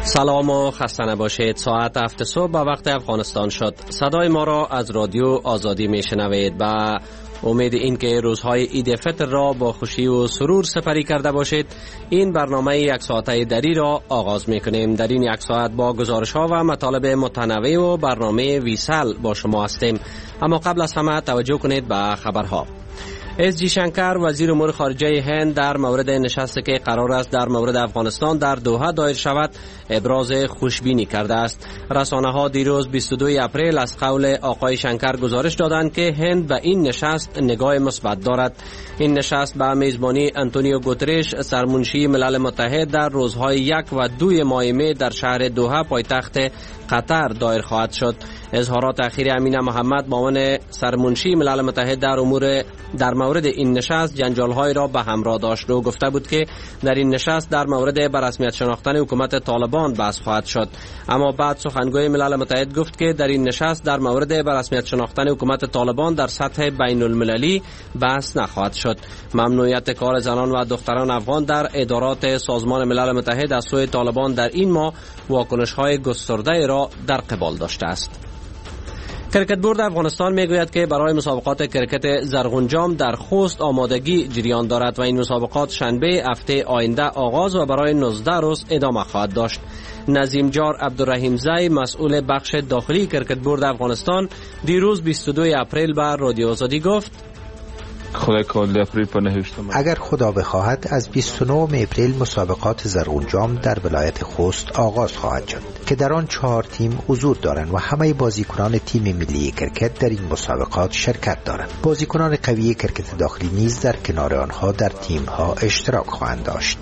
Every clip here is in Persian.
سلام و خسته نباشید. ساعت 7 صبح به وقت افغانستان شد. صدای ما را از رادیو آزادی میشنوید و امید این که روزهای عید فطر را با خوشی و سرور سپری کرده باشید. این برنامه یک ساعته دری را آغاز میکنیم. در این یک ساعت با گزارش ها و مطالب متنوع و برنامه ویسل با شما هستیم. اما قبل از همه توجه کنید به خبرها. اس جی شنکر وزیر امور خارجه هند در مورد نشستی که قرار است در مورد افغانستان در دوحه دایر شود ابراز خوشبینی کرده است. رسانه ها دیروز 22 اپریل از قول آقای شنکر گزارش دادند که هند به این نشست نگاه مثبت دارد. این نشست به میزبانی آنتونیو گوترش سرمنشی ملل متحد در روزهای 1 و 2 ماه می در شهر دوحه پایتخت قطر دایر خواهد شد. اظهارات اخیر امینه محمد معاون سرمنشی ملل متحد در مورد این نشست جنجال‌های را به همراه داشت و گفته بود که در این نشست در مورد به رسمیت شناختن حکومت طالبان بحث خواهد شد. اما بعد سخنگوی ملل متحد گفت که در این نشست در مورد به رسمیت شناختن حکومت طالبان در سطح بین المللی بحث نخواهد شد. ممنوعیت کار زنان و دختران افغان در ادارات سازمان ملل متحد از سوی طالبان در این ماه واکنش‌های گسترده را در قبال داشته است. کرکت بورد افغانستان میگوید که برای مسابقات کرکت زرغونجام در خوست آمادگی جریان دارد و این مسابقات شنبه هفته آینده آغاز و برای 19 روز ادامه خواهد داشت. نظیم جار عبدالرحیم زی مسئول بخش داخلی کرکت بورد افغانستان دیروز 22 اپریل به رادیو آزادی گفت اگر خدا بخواهد از 29 اپریل مسابقات زرغونجام در ولایت خوست آغاز خواهد شد که در آن 4 تیم حضور دارند و همه بازیکنان تیم ملی کرکت در این مسابقات شرکت دارند. بازیکنان قوی کرکت داخلی نیز در کنار آنها در تیم‌ها اشتراک خواهند داشت.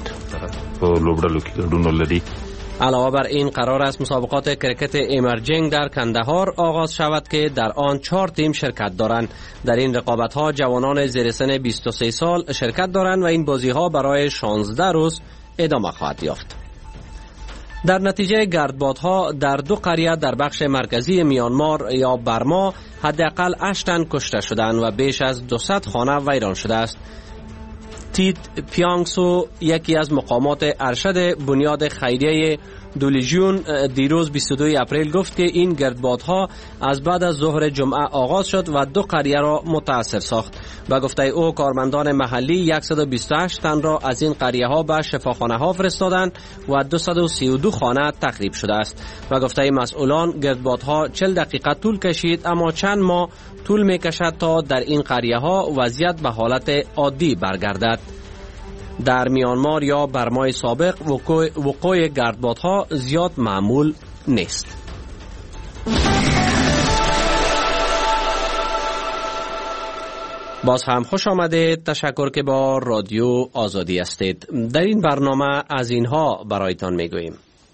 علاوه بر این قرار است مسابقات کرکت ایمرجینگ در کندهار آغاز شود که در آن 4 تیم شرکت دارند. در این رقابت‌ها جوانان زیر سن 23 سال شرکت دارند و این بازی‌ها برای 16 روز ادامه خواهد یافت. در نتیجه گردبادها در 2 قریه در بخش مرکزی میانمار یا برما حداقل 8 تن کشته شدند و بیش از 200 خانه ویران شده است. تیت پیانگسو یکی از مقامات ارشد بنیاد خیریه دولیجون دیروز 22 اپریل گفت که این گردبادها از بعد از ظهر جمعه آغاز شد و 2 قریه را متاثر ساخت. به گفته او کارمندان محلی 128 تن را از این قریه ها به شفاخانه ها فرستادند و 232 خانه تخریب شده است. و گفته مسئولان گردبادها 40 دقیقه طول کشید اما چند ماه طول می کشد تا در این قریه ها وضعیت به حالت عادی برگردد. در میانمار یا برمای سابق وقوع گردبادها زیاد معمول نیست. باز هم خوش آمدید. تشکر که با رادیو آزادی هستید. در این برنامه از اینها برایتان میگوییم.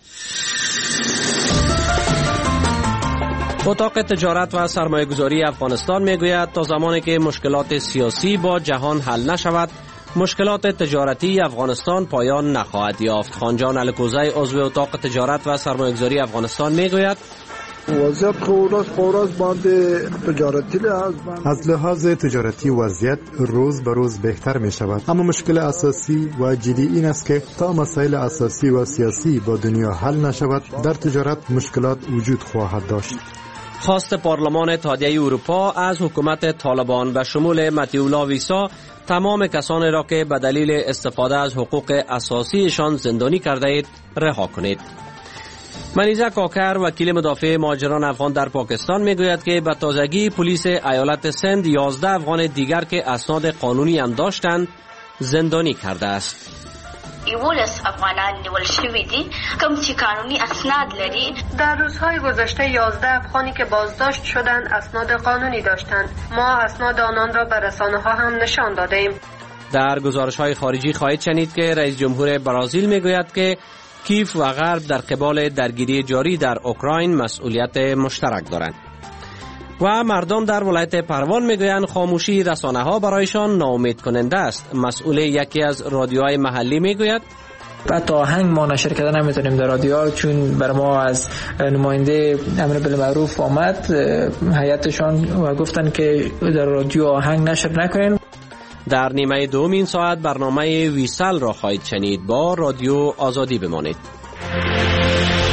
اتاق تجارت و سرمایه‌گذاری افغانستان میگوید تا زمانی که مشکلات سیاسی با جهان حل نشود مشکلات تجارتی افغانستان پایان نخواهد یافت. خانجان الکوزی عضو اتاق تجارت و سرمایه‌گذاری افغانستان میگوید وضعیت خورد باند تجارتی از لحاظ تجارتی وضعیت روز به روز بهتر می شود، اما مشکل اساسی و جدی این است که تا مسائل اساسی و سیاسی با دنیا حل نشود در تجارت مشکلات وجود خواهد داشت. خواست پارلمان اتحادیه اروپا از حکومت طالبان به شمول متیولا ویسا تمام کسانی را که به دلیل استفاده از حقوق اساسیشان زندانی کرده اید رها کنید. منیزه کاکر وکیل مدافع مهاجران افغان در پاکستان میگوید که به تازگی پلیس ایالت سند 11 افغان دیگر که اسناد قانونی هم داشتند زندانی کرده است. 11 افغانان نیول شوی دي کوم چې قانوني اسناد لري. در روزهای گذشته 11 افغانی که بازداشت شدند اسناد قانونی داشتند. ما اسناد آنان را به رسانه‌ها هم نشان دادیم. در گزارش‌های خارجی خواهید شنید که رئیس جمهور برزیل میگوید که کیف و غرب در قبال درگیری جاری در اوکراین مسئولیت مشترک دارند. و مردم در ولایت پروان میگویند خاموشی رسانه‌ها برایشان ناامید کننده است. مسئول یکی از رادیوهای محلی میگوید حتی آهنگ ما نشر کردن نمیتونیم در رادیوها، چون بر ما از نماینده امر بالمعروف آمد هیئتشان و گفتن که در رادیو آهنگ نشر نکنین. در نیمه دوم این ساعت برنامه ویسل را خواهید شنید. با رادیو آزادی بمانید.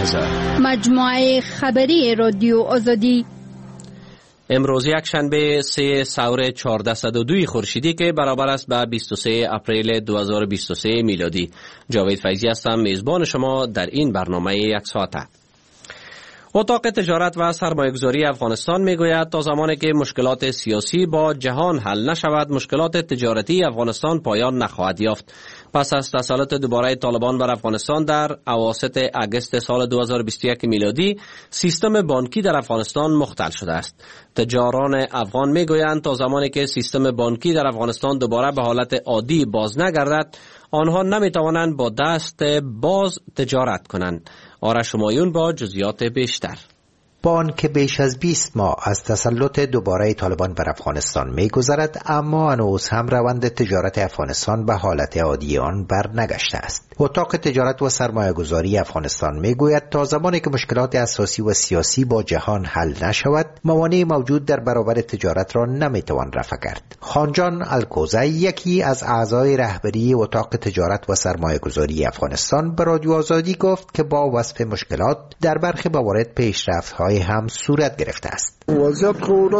2000. مجموعه خبری رادیو آزادی. امروز یک شنبه 3 سور 1402 خورشیدی که برابر است به 23 اپریل 2023 میلادی. جاوید فیضی هستم، میزبان شما در این برنامه یک ساعته. اتاق تجارت و سرمایه‌گذاری افغانستان میگوید تا زمانی که مشکلات سیاسی با جهان حل نشود، مشکلات تجارتی افغانستان پایان نخواهد یافت. پس از تسلط دوباره طالبان بر افغانستان در اواسط اگست سال 2021 میلادی، سیستم بانکی در افغانستان مختل شده است. تجاران افغان میگویند تا زمانی که سیستم بانکی در افغانستان دوباره به حالت عادی باز نگردد، آنها نمیتوانند با دست باز تجارت کنند. آرش همایون با جزئیات بیشتر. که بیش از 20 ماه از تسلط دوباره طالبان بر افغانستان می‌گذرد، اما هنوز هم روند تجارت افغانستان به حالت عادی آن بر نگشته است. اتاق تجارت و سرمایه‌گذاری افغانستان میگوید تا زمانی که مشکلات اساسی و سیاسی با جهان حل نشود، موانع موجود در برابر تجارت را نمیتوان رفع کرد. خانجان الکوزی، یکی از اعضای رهبری اتاق تجارت و سرمایه‌گذاری افغانستان، به رادیو آزادی گفت که با وصف مشکلات در برخی موارد پیشرفت‌های هم صورت گرفته است. وضعیت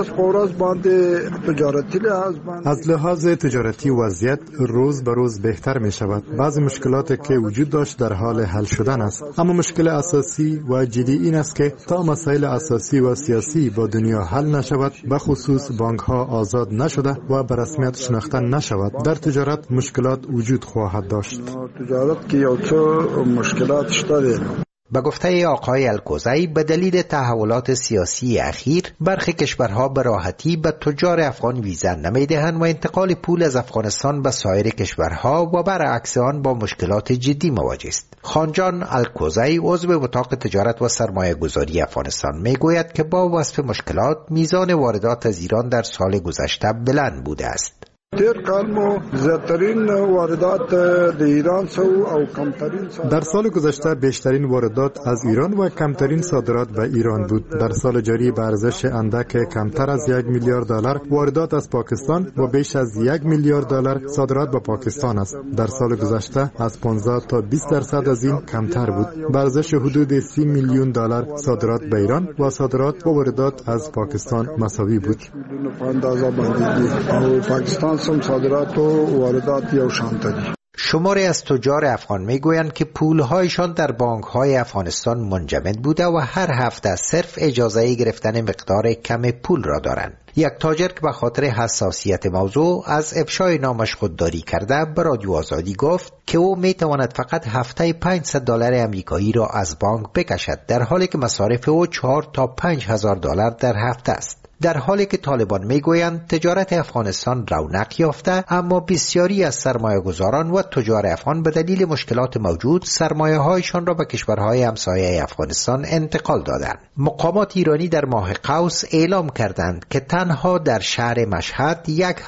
از لحاظ تجارتی وضعیت روز به روز بهتر می شود. بعضی مشکلات که وجود داشت در حال حل شدن است، اما مشکل اساسی و جدی این است که تا مسائل اساسی و سیاسی با دنیا حل نشود، به خصوص بانک ها آزاد نشده و به رسمیت شناخته نشود، در تجارت مشکلات وجود خواهد داشت. تجارت که یو څه مشکلات شته. به گفته آقای الکوزی، به دلیل تحولات سیاسی اخیر، برخی کشورها به راحتی به تجار افغان ویزا نمیدهند و انتقال پول از افغانستان به سایر کشورها و برعکس آن با مشکلات جدی مواجه است. خانجان الکوزی، عضو اتاق تجارت و سرمایه گذاری افغانستان، میگوید که با وصف مشکلات، میزان واردات از ایران در سال گذشته بلند بوده است. در سال گذشته بیشترین واردات از ایران و کمترین صادرات به ایران بود. در سال جاری به ارزش اندک کمتر از 1 میلیارد دلار واردات از پاکستان و بیش از 1 میلیارد دلار صادرات به پاکستان است. در سال گذشته از 15 تا 20% از این کمتر بود. به ارزش حدود 30 میلیون دلار صادرات به ایران و صادرات و واردات از پاکستان مساوی بود. صادرات و واردات یو شانته دي. شماری از تجار افغان میگویند که پولهایشان در بانک‌های افغانستان منجمد بوده و هر هفته صرف اجازه گرفتن مقدار کم پول را دارند. یک تاجر که به خاطر حساسیت موضوع از افشای نامش خودداری کرده، به رادیو آزادی گفت که او میتواند فقط هفته $500 امریکایی را از بانک بکشد، در حالی که مصارف او 4 تا 5,000 دلار در هفته است. در حالی که طالبان میگویند تجارت افغانستان رونق یافته، اما بسیاری از سرمایه‌گذاران و تجار افغان به دلیل مشکلات موجود سرمایه‌هایشان را به کشورهای همسایه افغانستان انتقال دادند. مقامات ایرانی در ماه قوس اعلام کردند که تنها در شهر مشهد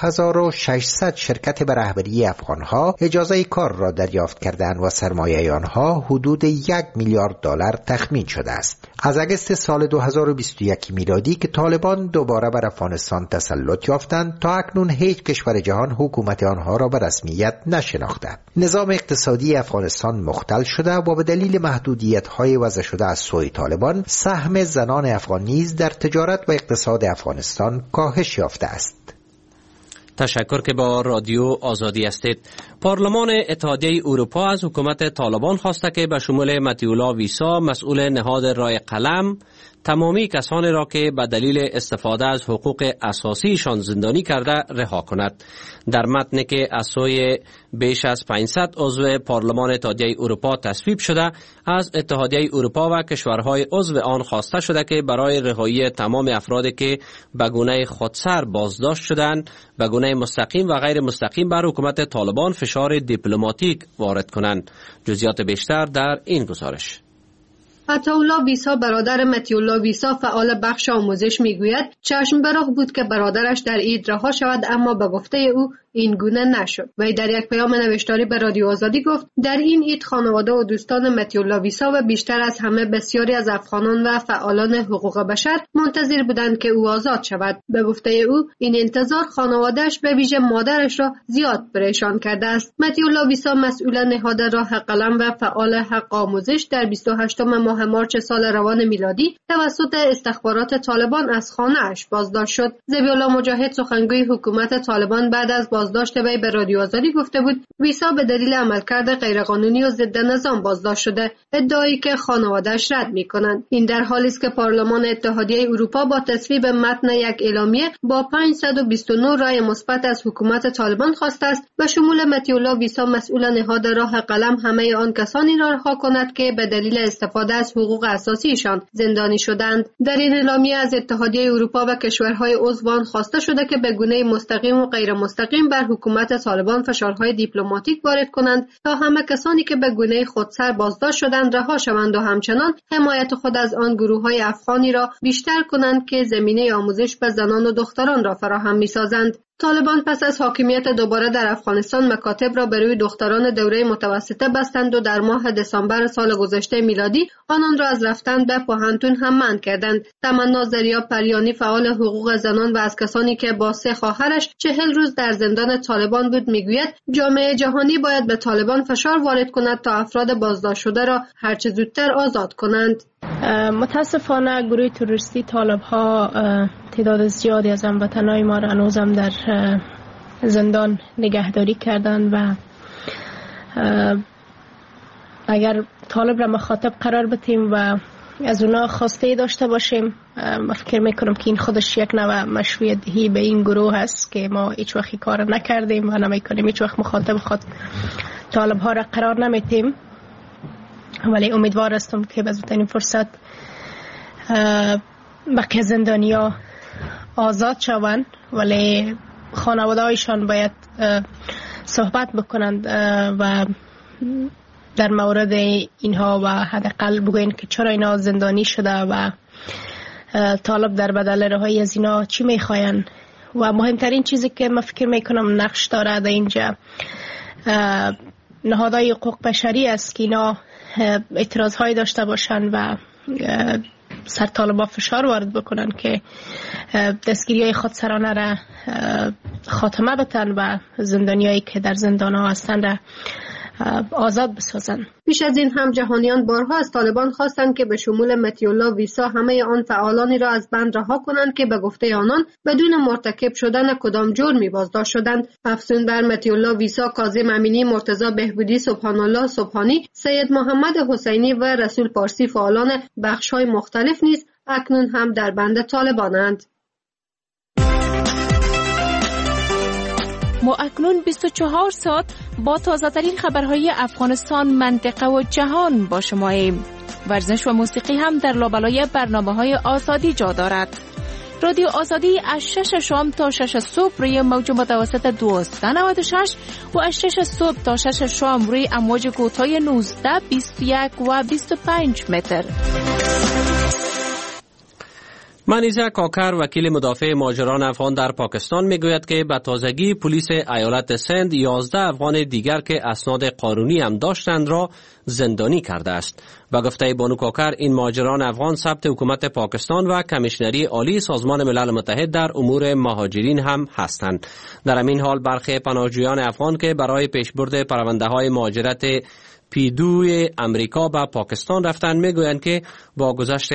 1600 شرکت به رهبری افغانها اجازه کار را دریافت کردند و سرمایه آنها حدود 1 میلیارد دلار تخمین شده است. از اگست سال 2021 میلادی که طالبان دوباره بر افغانستان تسلط یافتند، تا اکنون هیچ کشور جهان حکومت آنها را به رسمیت نشناخته. نظام اقتصادی افغانستان مختل شده و به دلیل محدودیت‌های وضع شده از سوی طالبان، سهم زنان افغان نیز در تجارت و اقتصاد افغانستان کاهش یافته است. تشکر که با رادیو آزادی هستید. پارلمان اتحادیه اروپا از حکومت طالبان خواسته که به شمول متیولا ویسا، مسئول نهاد رای قلم، تمامی کسانی را که به دلیل استفاده از حقوق اساسیشان زندانی کرده رها کند. در متنی که از سوی بیش از 500 عضو پارلمان اتحادیه اروپا تصویب شده، از اتحادیه اروپا و کشورهای عضو آن خواسته شده که برای رهایی تمام افرادی که به گونه خودسر بازداشت شدند، به گونه مستقیم و غیر مستقیم بر حکومت طالبان فشار دیپلماتیک وارد کنند. جزئیات بیشتر در این گزارش. عطاالله ویسا، برادر متیولا ویسا، فعال بخش آموزش، میگوید چشم براق بود که برادرش در عید رها شود، اما به گفته او این گونه نشد. وی در یک پیام نوشتاری به رادیو آزادی گفت در این عید خانواده و دوستان متیولا ویسا و بیشتر از همه بسیاری از افغانان و فعالان حقوق بشر منتظر بودند که او آزاد شود. به گفته او این انتظار خانواده‌اش به ویژه مادرش را زیاد پریشان کرده است. متیولا ویسا، مسئول نهاد راه قلم و فعال حق آموزش، در 28 ماه ماه مارچ سال روان میلادی توسط استخبارات طالبان از خانه‌اش بازداشت شد. ذبیح‌الله مجاهد سخنگوی حکومت طالبان بعد از بازداشت وی به رادیو آزادی گفته بود ویسا به دلیل عملکرد غیرقانونی و ضد نظام بازداشت شده، ادعایی که خانواده‌اش رد می‌کنند. این در حالی است که پارلمان اتحادیه اروپا با تصویب متن یک اعلامیه با 529 رای مثبت از حکومت طالبان خواسته است به شمول مطیع‌الله ویسا مسئول نهاد راه قلم همه آن کسانی را رها کند که به دلیل استفاده از حقوق اساسیشان زندانی شدند. در این اعلامیه از اتحادیه اروپا و کشورهای عضو آن خواسته شده که به گونه مستقیم و غیر مستقیم بر حکومت طالبان فشارهای دیپلماتیک وارد کنند تا همه کسانی که به گونه خودسر بازداشت شدند رها شوند و همچنان حمایت خود از آن گروه‌های افغانی را بیشتر کنند که زمینه آموزش به زنان و دختران را فراهم می‌سازند. طالبان پس از حاکمیت دوباره در افغانستان مکاتب را به روی دختران دوره متوسطه بستند و در ماه دسامبر سال گذشته میلادی آنان را از رفتن به پوهنتون هم منع کردند. تمنا زریا پریانی فعال حقوق زنان و از کسانی که با 3 خواهرش 40 روز در زندان طالبان بود میگوید جامعه جهانی باید به طالبان فشار وارد کند تا افراد بازداشت شده را هرچه زودتر آزاد کنند. متاسفانه گروه تروریستی طالب ها تعداد زیادی از هموطنان ما را هنوزم در زندان نگهداری کردند و اگر طالب را مخاطب قرار بدیم و از اونا خواسته داشته باشیم، من فکر میکنم که این خودش یک نوع مشروعیت دهی به این گروه هست که ما هیچ وقت کار نکردیم و نمیکنیم، هیچ وقت مخاطب خود طالب ها را قرار نمیتیم، ولی امیدوار هستم که به زودترین فرصت بقیه زندانیا آزاد شوند، ولی خانواده هایشان باید صحبت بکنند و در مورد اینها و حداقل بگوین که چرا اینا زندانی شده و طالب در بدل رهایی از اینا چی میخواین. و مهمترین چیزی که من فکر میکنم نقش داره در اینجا نهادهای حقوق بشری است که اینا اعتراض هایی داشته باشن و سر طالبا فشار وارد بکنن که دستگیری های خودسرانه را خاتمه بدن و زندانیایی که در زندان ها هستن را آزاد بسازن. پیش از این هم جهانیان بارها از طالبان خواستند که به شمول مطیع‌الله ویسا همه آن فعالانی را از بند رها کنند که به گفته آنان بدون مرتکب شدن کدام جرمی بازداشت شدند. افزون بر مطیع‌الله ویسا، کاظم امینی، مرتضی بهبودی، سبحان الله سبحانی، سید محمد حسینی و رسول پارسی فعالان بخش‌های مختلف نیز اکنون هم در بند طالبانند. ما اکنون 24 ساعت با تازه ترین خبرهای افغانستان، منطقه و جهان با شماییم. ورزش و موسیقی هم در لابلای برنامه‌های آزادی جا دارد. رادیو آزادی از 6 شام تا 6 صبح روی موج متوسط 1296 و از 6 صبح تا 6 شام روی امواج کوتاه 19، 21 و 25 متر. منیزه کاکر، وکیل مدافع مهاجران افغان در پاکستان، میگوید که به تازگی پلیس ایالت سند 11 افغان دیگر که اسناد قانونی هم داشتند را زندانی کرده است. به گفته بانو کاکر، این مهاجران افغان ثبت حکومت پاکستان و کمیشنری عالی سازمان ملل متحد در امور مهاجرین هم هستند. در همین حال برخی پناهجویان افغان که برای پیشبرد پرونده‌های مهاجرت پیدوی امریکا به پاکستان رفتند میگویند که با گذشت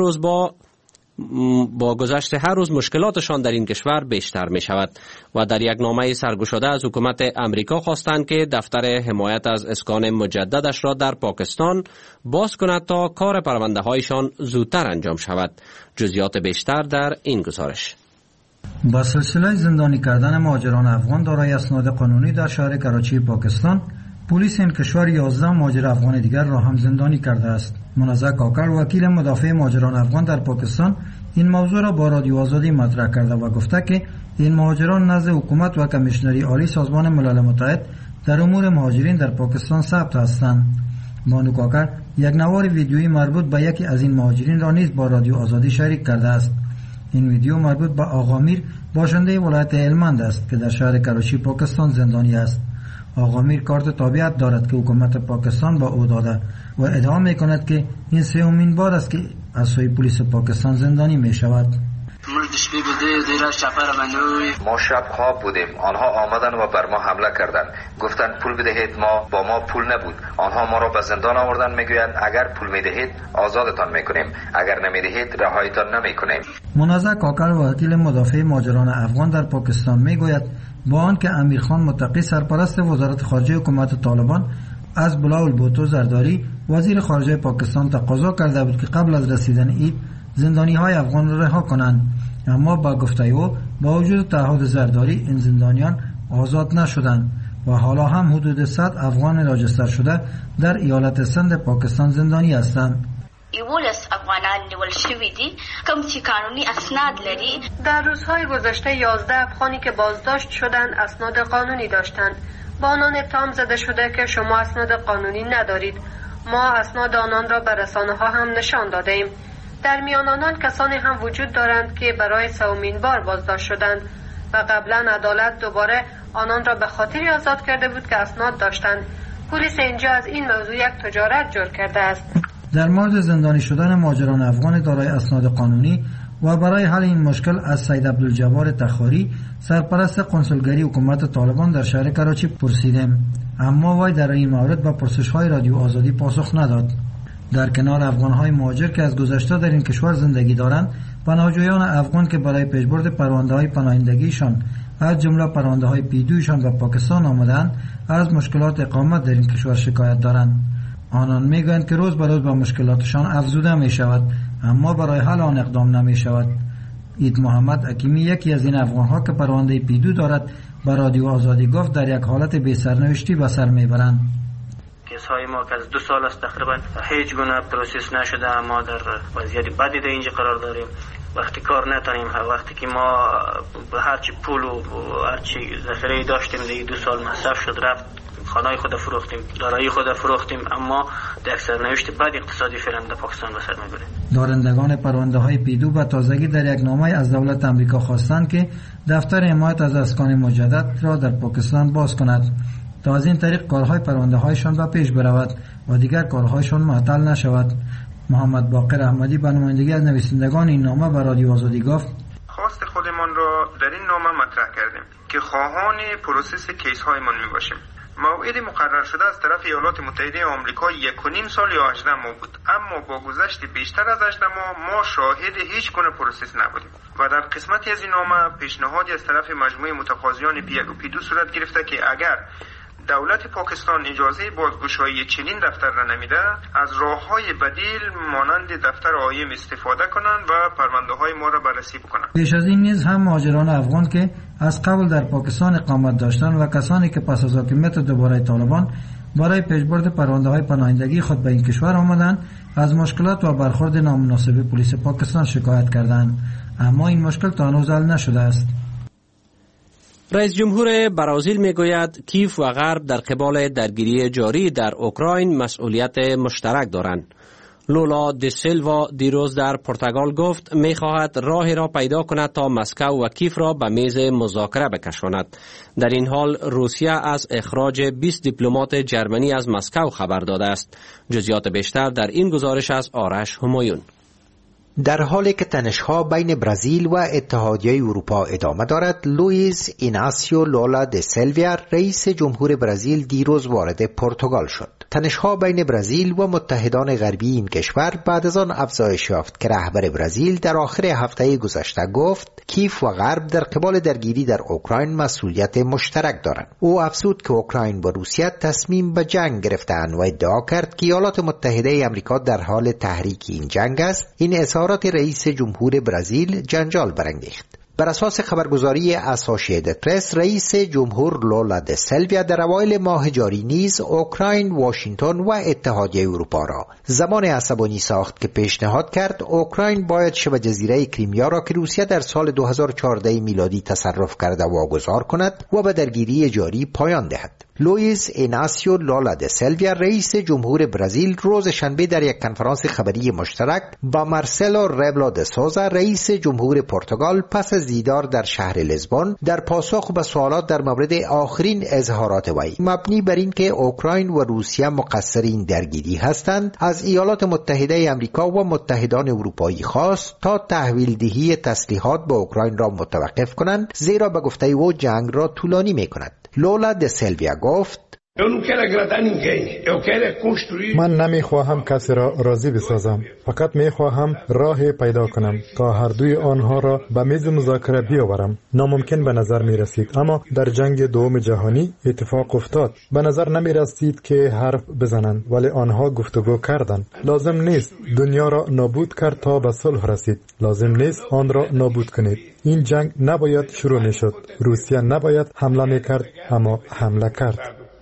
هر روز مشکلاتشان در این کشور بیشتر می شود و در یک نامه سرگشاده از حکومت امریکا خواستند که دفتر حمایت از اسکان مجددش را در پاکستان باز کند تا کار پرونده هایشان زودتر انجام شود. جزئیات بیشتر در این گزارش. با سلسله زندانی کردن مهاجران افغان دارای اسناد قانونی در شهر کراچی پاکستان، پلیس این کشور 11 مهاجر افغان دیگر را هم زندانی کرده است. منیزه کاکر، وکیل مدافع مهاجران افغان در پاکستان، این موضوع را با رادیو آزادی مطرح کرده و گفته که این مهاجران نزد حکومت و کمیشنری عالی سازمان ملل متحد در امور مهاجرین در پاکستان ثبت هستند. بانو کاکر یک نوار ویدیویی مربوط به یکی از این مهاجرین را نیز با رادیو آزادی شریک کرده است. این ویدیو مربوط به آقا میر، باشنده ولایت هلمند است که در شهر کراچی پاکستان زندانی است. آقا میر کارت تابعیت دارد که حکومت پاکستان با او داده و ادعا می‌کند که این سومین بار است که از سوی پلیس پاکستان زندانی می شود. ما شب خواب بودیم، آنها آمدن و بر ما حمله کردند. گفتند پول بدهید، ما با ما پول نبود. آنها ما را به زندان آوردن، میگویند اگر پول میدهید آزادتان میکنیم، اگر نمیدهید رهایتان نمیکنیم. منازع کاکر وکیل مدافع مهاجران افغان در پاکستان میگوید با آنکه امیرخان متقی سرپرست وزارت خارجه حکومت طالبان از بلاول بوتو زرداری وزیر خارجه پاکستان تقاضا کرده بود که قبل از رسیدن عید زندانی های افغان را رها کنند، اما با گفته او با وجود تعهد زرداری این زندانیان آزاد نشدند و حالا هم حدود 100 افغان راجستر شده در ایالت سند پاکستان زندانی هستند. 11 افغانان نیول شوی دي کوم چې قانوني اسناد لري. در روزهای گذشته 11 افغانی که بازداشت شدند اسناد قانونی داشتند. با آنان اتهام زده شده که شما اسناد قانونی ندارید. ما اسناد آنان را به رسانه‌ها هم نشان داده ایم. در میان آنان کسانی هم وجود دارند که برای سومین بار بازداشت شدند و قبلا عدالت دوباره آنان را به خاطری آزاد کرده بود که اسناد داشتند. پلیس اینجا از این موضوع یک تجارت جور کرده است. در مورد زندانی شدن مهاجران افغان دارای اسناد قانونی و برای حل این مشکل از سید عبدالجبار تخاری سرپرست کنسولگری حکومت طالبان در شهر کراچی پرسیدیم، اما وی در این مورد به پرسش‌های رادیو آزادی پاسخ نداد. در کنار افغان‌های مهاجر که از گذشته در این کشور زندگی دارند، پناهجویان افغان که برای پیشبرد پرونده‌های پناهندگیشان از جمله پرونده‌های پیدویشان به پاکستان آمدند از مشکلات اقامت در این کشور شکایت دارند. آنان میگویند که روز به روز با مشکلاتشان افزوده می شود، اما برای حل آن اقدام نمی شود. اید محمد حکیمی یکی از این افغان‌ها که پرونده پیدو دارد به رادیو آزادی گفت در یک حالت بی سرنوشتی به سر میبرند. کیس‌های ما که از 2 سال است تقریبا هیچ گونه پروسس نشده، ما در وضعیت بدی در اینجا قرار داریم. وقتی کار نتونیم، وقتی که ما هرچی پول و هرچی ذخیره داشتیم در 2 سال مصرف شد رفت، خانه خود فروختیم، دارایی خود فروختیم، اما در سرنوشت بد اقتصادی فعلا در پاکستان به سر میبریم. دارندگان پرونده های پیدو به تازگی در یک نامه از دولت امریکا خواستند که دفتر حمایت از اسکان مجدد را در پاکستان باز کند تا از این طریق کارهای پرونده هایشان به پیش برود و دیگر کارهایشان معطل نشود. محمد باقر احمدی به نمایندگی از نویسندگان این نامه به رادیو آزادی گفت: خواست خودمان را در این نامه مطرح کردیم که خواهان پروسس کیس هایمان میباشیم. موعد مقرر شده از طرف ایالات متحده آمریکا 1.5 سال یا 18 ماه بود، اما با گذشت بیشتر از 18 ماه ما شاهد هیچ گونه پروسس نبودیم و در قسمتی از این نامه پیشنهادی از طرف مجموعه متقاضیان پی1 و پی2 صورت گرفته که اگر دولت پاکستان اجازه بازگشایی چنین دفتر را نمیده، از راه‌های بدیل مانند دفتر آیم استفاده کنند و پرونده‌های ما را بررسی بکنند. پیش از این نیز هم مهاجران افغان که از قبل در پاکستان اقامت داشتند و کسانی که پس از حاکمیت دوباره طالبان برای پیشبرد پرونده‌های پناهندگی خود به این کشور آمدند، از مشکلات و برخورد نامناسب پلیس پاکستان شکایت کردند، اما این مشکل تا هنوز حل نشده است. رئیس جمهور برازیل میگوید کیف و غرب در قبال درگیری جاری در اوکراین مسئولیت مشترک دارند. لولا دی سیلوا دیروز در پرتغال گفت میخواهد راهی را پیدا کند تا مسکو و کیف را به میز مذاکره بکشاند. در این حال روسیه از اخراج 20 دیپلمات جرمنی از مسکو خبر داده است. جزئیات بیشتر در این گزارش از آرش همایون. در حالی که تنش‌ها بین برزیل و اتحادیه اروپا ادامه دارد، لوئیز ایناسیو لولا د سیلوا رئیس جمهور برزیل دیروز وارد پرتغال شد. تنش‌ها بین برزیل و متحدان غربی این کشور بعد از آن افزایش یافت که رهبر برزیل در آخر هفته گذشته گفت کیف و غرب در قبال درگیری در اوکراین مسئولیت مشترک دارند. او افزود که اوکراین و روسیه تصمیم به جنگ گرفتند و ادعا کرد که ایالات متحده آمریکا در حال تحریک این جنگ است. این اظهارات رئیس جمهور برزیل جنجال برانگیخت. بر اساس خبرگزاری اسوسییتد پرس، رئیس جمهور لولا د سیلوا در اوایل ماه جاری نیز اوکراین، واشنگتن و اتحادیه اروپا را زمان عصبانی ساخت که پیشنهاد کرد اوکراین باید شبه جزیره کریمیا را که روسیه در سال 2014 میلادی تصرف کرده واگذار کند و به درگیری جاری پایان دهد. لوئیس ایناسیو لولا د سیلویا رئیس جمهور برزیل روز شنبه در یک کنفرانس خبری مشترک با مارسلو ریبلو د سوزا رئیس جمهور پرتغال پس از دیدار در شهر لیسبون در پاسخ به سوالات در مورد آخرین اظهارات وی مبنی بر این که اوکراین و روسیه مقصرین درگیری هستند از ایالات متحده آمریکا و متحدان اروپایی خواست تا تحویل دهی تسلیحات به اوکراین را متوقف کنند، زیرا به گفته او جنگ را طولانی می‌کند. لولا د سیلویا گفت: من نمیخواهم کسی را راضی بسازم، فقط میخواهم راه پیدا کنم تا هر دوی آنها را به میز مذاکره بیاورم. ناممکن به نظر می رسید، اما در جنگ دوم جهانی اتفاق افتاد. به نظر نمی رسید که حرف بزنند، ولی آنها گفتگو کردند. لازم نیست دنیا را نابود کرد تا به صلح رسید. لازم نیست آن را نابود کنید. این جنگ نباید شروع می شد. روسیه نباید حمله می کرد، اما حمله کرد.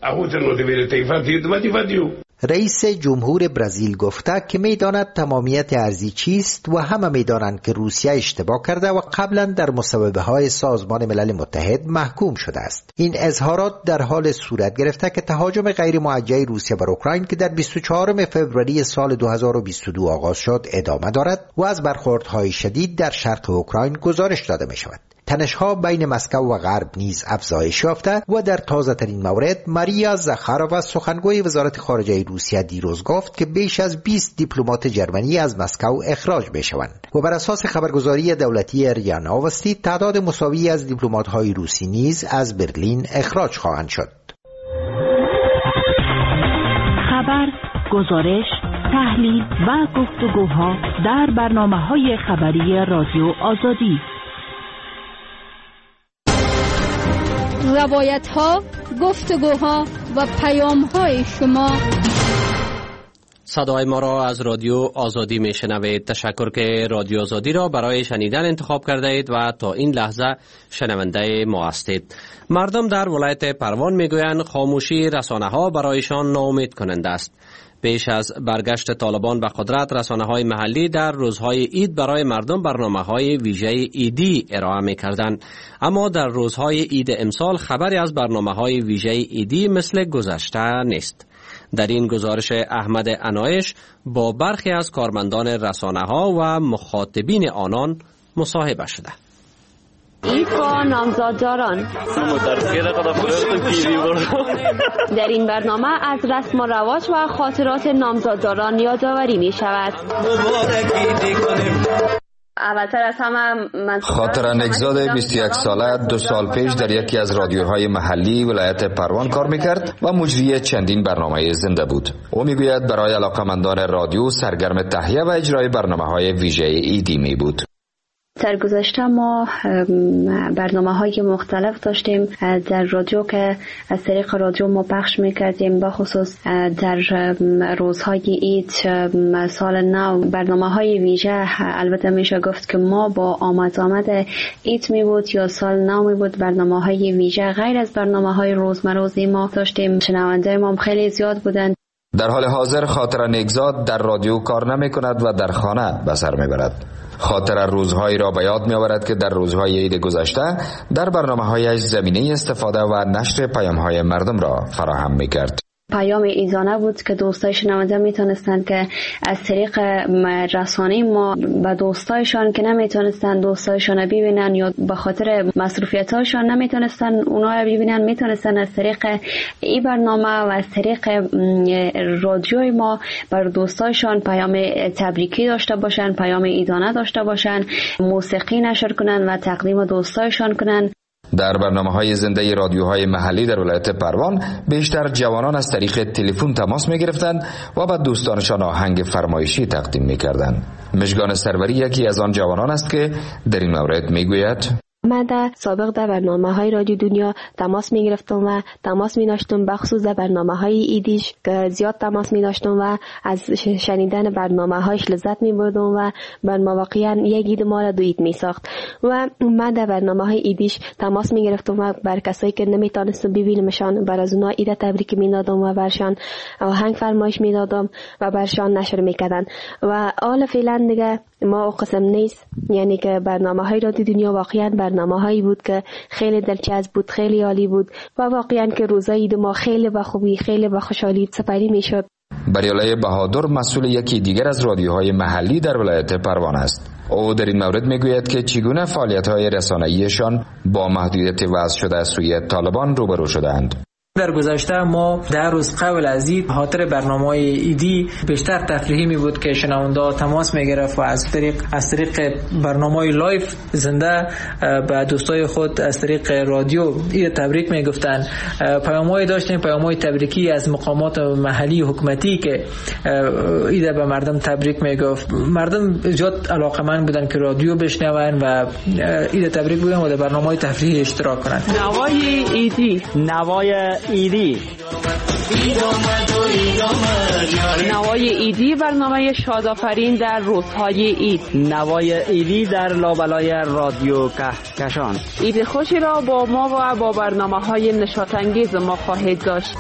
رئیس جمهور برزیل گفته که میداند تمامیت ارضی چیست و همه میدانند که روسیه اشتباه کرده و قبلا در مصوبه های سازمان ملل متحد محکوم شده است. این اظهارات در حال صورت گرفته که تهاجم غیر موجه روسیه بر اوکراین که در 24 فوریه سال 2022 آغاز شد ادامه دارد و از برخوردهای شدید در شرق اوکراین گزارش داده می شود. تنش‌ها بین مسکو و غرب نیز افزایش یافته و در تازه ترین مورد ماریا زاخارووا سخنگوی وزارت خارجه روسیه دیروز گفت که بیش از 20 دیپلمات جرمنی از مسکو اخراج می‌شوند و بر اساس خبرگزاری دولتی ریا نووستی تعداد مساوی از دیپلمات‌های روسی نیز از برلین اخراج خواهند شد. خبر، گزارش، تحلیل و گفتگوها در برنامه‌های خبری رادیو آزادی. روایت‌ها، گفتگوها و پیام‌های شما. صدای ما را از رادیو آزادی میشنوید. تشکر که رادیو آزادی را برای شنیدن انتخاب کرده اید و تا این لحظه شنونده ما هستید. مردم در ولایت پروان میگویند خاموشی رسانه‌ها برایشان ناامید کننده است. پیش از برگشت طالبان به قدرت، رسانه‌های محلی در روزهای عید برای مردم برنامه‌های ویژه عیدی ارائه می‌کردند، اما در روزهای عید امسال خبری از برنامه‌های ویژه عیدی مثل گذشته نیست. در این گزارش احمد عنایش با برخی از کارمندان رسانه‌ها و مخاطبین آنان مصاحبه شده. عید با نامزادداران. در این برنامه از رسم و رواج و خاطرات نامزادداران یادآوری می شود. اولتر از همه خاطر نگزاد 21 ساله 2 سال پیش در یکی از رادیوهای محلی ولایت پروان کار میکرد و مجری چندین برنامه زنده بود. او میگوید برای علاقمندان رادیو سرگرم تهیه و اجرای برنامه‌های ویژه عیدی می بود. در گذشته ما برنامه‌های مختلف داشتیم در رادیو که از طریق رادیو ما پخش می‌کردیم، به خصوص در روزهای عید، سال نو. برنامه‌های ویژه البته میشه گفت که ما با آمد عید می بود یا سال نو می بود. برنامه‌های ویژه غیر از برنامه‌های روزمروزی ما داشتیم. شنونده ما خیلی زیاد بودند. در حال حاضر خاطر نگزاد در رادیو کار نمی کند و در خانه به سر می برد. خاطر روزهایی را به یاد می آورد که در روزهای عید گذشته در برنامه‌هایش زمینه استفاده و نشر پیام‌های مردم را فراهم می کرد. پیام ایزانه بود که دوستای شنونده میتونستند که از طریق رسانه ما به دوستایشان که نمیتونستند دوستایشان ببینن یا به خاطر مصروفیت‌هاشان نمیتونستند اونها رو ببینن، میتونستند از طریق این برنامه و از طریق رادیوی ما بر دوستایشان پیام تبریکی داشته باشن، پیام ایزانه داشته باشن، موسیقی نشر کنن و تقدیم دوستایشان کنن. در برنامه‌های زنده رادیوهای محلی در ولایت پروان بیشتر جوانان از طریق تلفن تماس می‌گرفتند و به دوستانشان آهنگ فرمایشی تقدیم می‌کردند. مژگان سروری یکی از آن جوانان است که در این مورد می‌گوید: من در سابق در برنامه‌های رادیو دنیا تماس می‌گرفتم و تماس می‌داشتم، بخصوص در برنامه‌های ایدیش که زیاد تماس می‌داشتم و از شنیدن برنامه‌هایش لذت می‌بردم و برنامه واقعاً یک عید ما را دو عید می‌ساخت. و من در برنامه‌های ایدیش تماس می‌گرفتم و بر کسایی که نمی‌تونستم ببینمشان بر از اونها عید تبریک می‌دادم و برشان آهنگ فرمایش می‌دادم و برشان نشر می‌کردن. و حالا فعلا دیگه ما قسم نیست، یعنی که برنامه‌های رادیو دنیا واقعاً برنامه‌هایی بود که خیلی دلچسب بود، خیلی عالی بود و واقعا که روزای عید ما خیلی با خوبی، خیلی با خوشحالی سپری میشد. بریالای بهادر مسئول یکی دیگر از رادیوهای محلی در ولایت پروان است. او در این مورد میگوید که چگونه فعالیت‌های رسانه‌ایشان با محدودیت وضع شده از سوی طالبان روبرو شدند. در گذشته ما 10 روز قبل از عید خاطر برنامه‌های ایدی بیشتر تفریحی می بود که شنونده تماس می‌گرفت و از طریق برنامه‌های لایو زنده به دوستای خود از طریق رادیو عید تبریک میگفتن. پیام‌های داشتیم، پیام‌های تبریکی از مقامات محلی حکومتی که عید به مردم تبریک میگفت. مردم زیاد علاقه‌مند بودن که رادیو بشنون و عید تبریک بگن و در برنامه‌های تفریحی اشتراک کنند. نوای ایدی، نوای ایدی برنامه شادآفرین در روزهای عید، نوای ایدی در لابلای رادیو کهکشان. عید خوشی را با ما و با برنامه‌های نشاط‌انگیز ما خواهید داشت.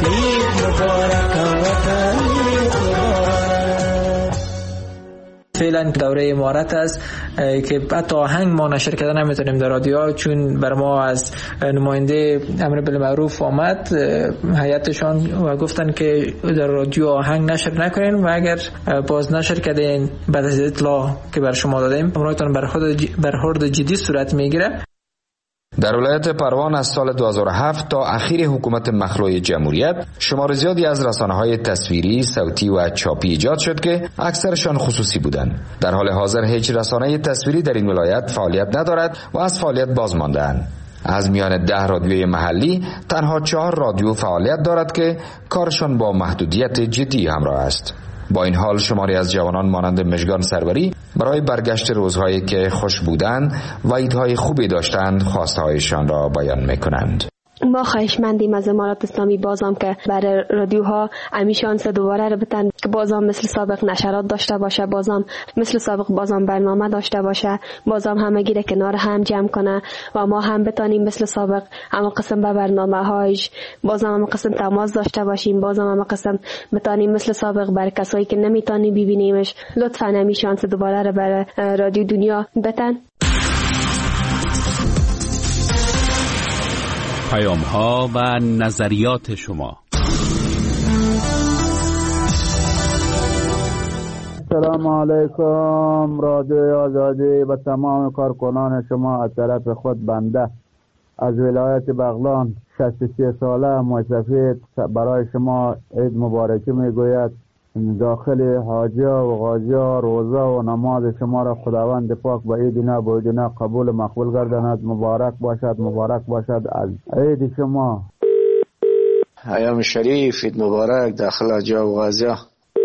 فعلا دوره امارت است که حتی آهنگ ما نشر کردن نمیتونیم در رادیو، چون بر ما از نماینده امر بالمعروف آمد هیئتشان و گفتن که در رادیو آهنگ نشر نکنین و اگر باز نشر کردین بعد از اطلاع که بر شما دادیم امرایتان برخورد جدی صورت میگیره. در ولایت پروان از سال 2007 تا اخیر حکومت مخلوع جمهوریت شمار زیادی از رسانه‌های تصویری، صوتی و چاپی ایجاد شد که اکثرشان خصوصی بودند. در حال حاضر هیچ رسانه تصویری در این ولایت فعالیت ندارد و از فعالیت باز مانده‌اند. از میان 10 رادیوی محلی تنها 4 رادیو فعالیت دارد که کارشان با محدودیت جدی همراه است. با این حال شماری از جوانان مانند مژگان سروری برای برگشت روزهایی که خوش بودند و عیدهای خوبی داشتند خواستهایشان را بیان میکنند. ما خواهشمندیم از امارات اسلامی بازم که برای رادیوها همیشانس دوباره رو بتن که بازم مثل سابق نشرات داشته باشه، بازم مثل سابق بازم برنامه داشته باشه، بازم همه گیره کنار هم جمع کنه و ما هم بتانیم مثل سابق همه قسم به برنامه هایش بازم همه قسم تماس داشته باشیم، بازم همه قسم بتانیم مثل سابق برای کسایی که نمیتونی ببینیمش لطفاً همیشانس دوباره رو برای رادیو دنیا بتن. پیام‌ها و نظریات شما. سلام علیکم رادیو آزادی و تمام کارکنان شما. از طرف خود بنده از ولایت بغلان 63 ساله موسفید برای شما عید مبارکی میگوید. داخل حاجا و غازیا روزه و نماز شما را خداوند پاک به عیدنا بودنا قبول مقبول گرداند. مبارک باشد، مبارک باشد از عید شما. ایام شریف، عید مبارک داخل حاجا و غازیا.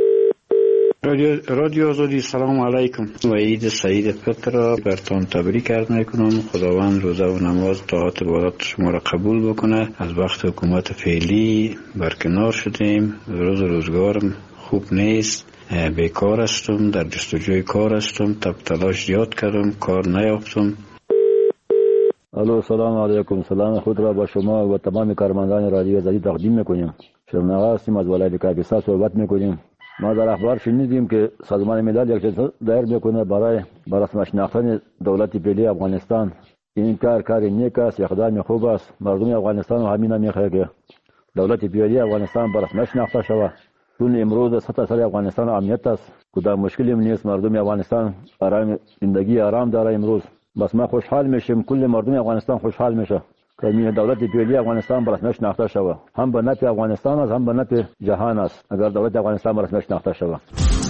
رادیو آزادی سلام علیکم و عید سعید فطر را برتان تبریک عرض میکنم. خداوند روزه و نماز طاعت عبادت شما را قبول بکنه. از وقت حکومت فعلی برکنار شدیم، روزگارم خوب نیست، بیکار هستم، در جستجوی کار هستم، تلاش زیاد کردم، کار نیافتم. الو سلام علیکم. سلام خود را با شما و تمام کارمندان رادیو آزادی تقدیم میکنیم. شرمناغ هستیم، از ولایت کاپیسا صحبت میکنیم. ما در اخبار شنیدیم که سازمان ملل یک چیز دایر میکنه برای رسم شناختن دولت فعلی افغانستان. این کار نیک است، اقدام خوب است. مردم افغانستان همین میخواد که دولت فعلی افغانستان به رسم شناخته شود. چون امروز سطح افغانستان امنیت است، کدام مشکلی نیست. مردم افغانستان زندگی آرام داره امروز. بس ما خوشحال میشیم، کل مردم افغانستان خوشحال میشه که این دولت فعلی افغانستان به رسمیت شناخته شود. هم به نفع افغانستان است، هم به نفع جهان است اگر دولت افغانستان به رسمیت شناخته شود.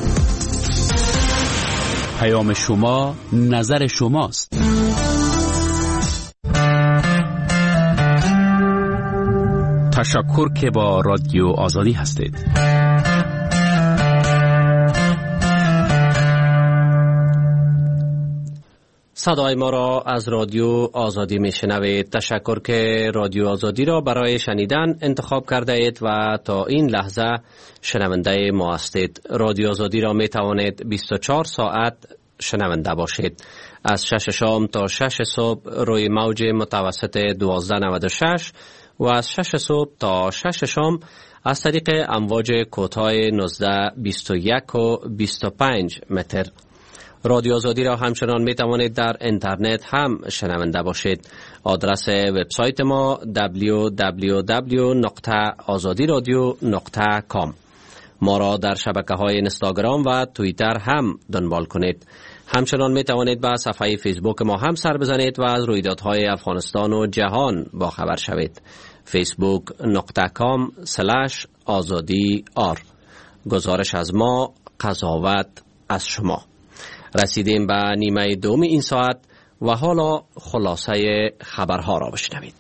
پیام شما نظر شماست. تشکر که با رادیو آزادی هستید. صدای ما را از رادیو آزادی میشنوید. تشکر که رادیو آزادی را برای شنیدن انتخاب کرده اید و تا این لحظه شنونده ما هستید. رادیو آزادی را می توانید 24 ساعت شنونده باشید. از 6 شام تا 6 صبح روی موج متوسط 1296 و از 6 صبح تا 6 شام از طریق امواج کوتاه 19 21 و 25 متر. رادیو آزادی را همچنان می توانید در اینترنت هم شنونده باشید. آدرس وبسایت ما www.azadiradio.com. ما را در شبکه‌های اینستاگرام و توییتر هم دنبال کنید. همچنان می توانید به صفحه فیسبوک ما هم سر بزنید و از رویدادهای افغانستان و جهان با خبر شوید. facebook.com/azadi.r. گزارش از ما، قضاوت از شما. رسیدیم به نیمه دوم این ساعت و حالا خلاصه خبرها را بشنوید.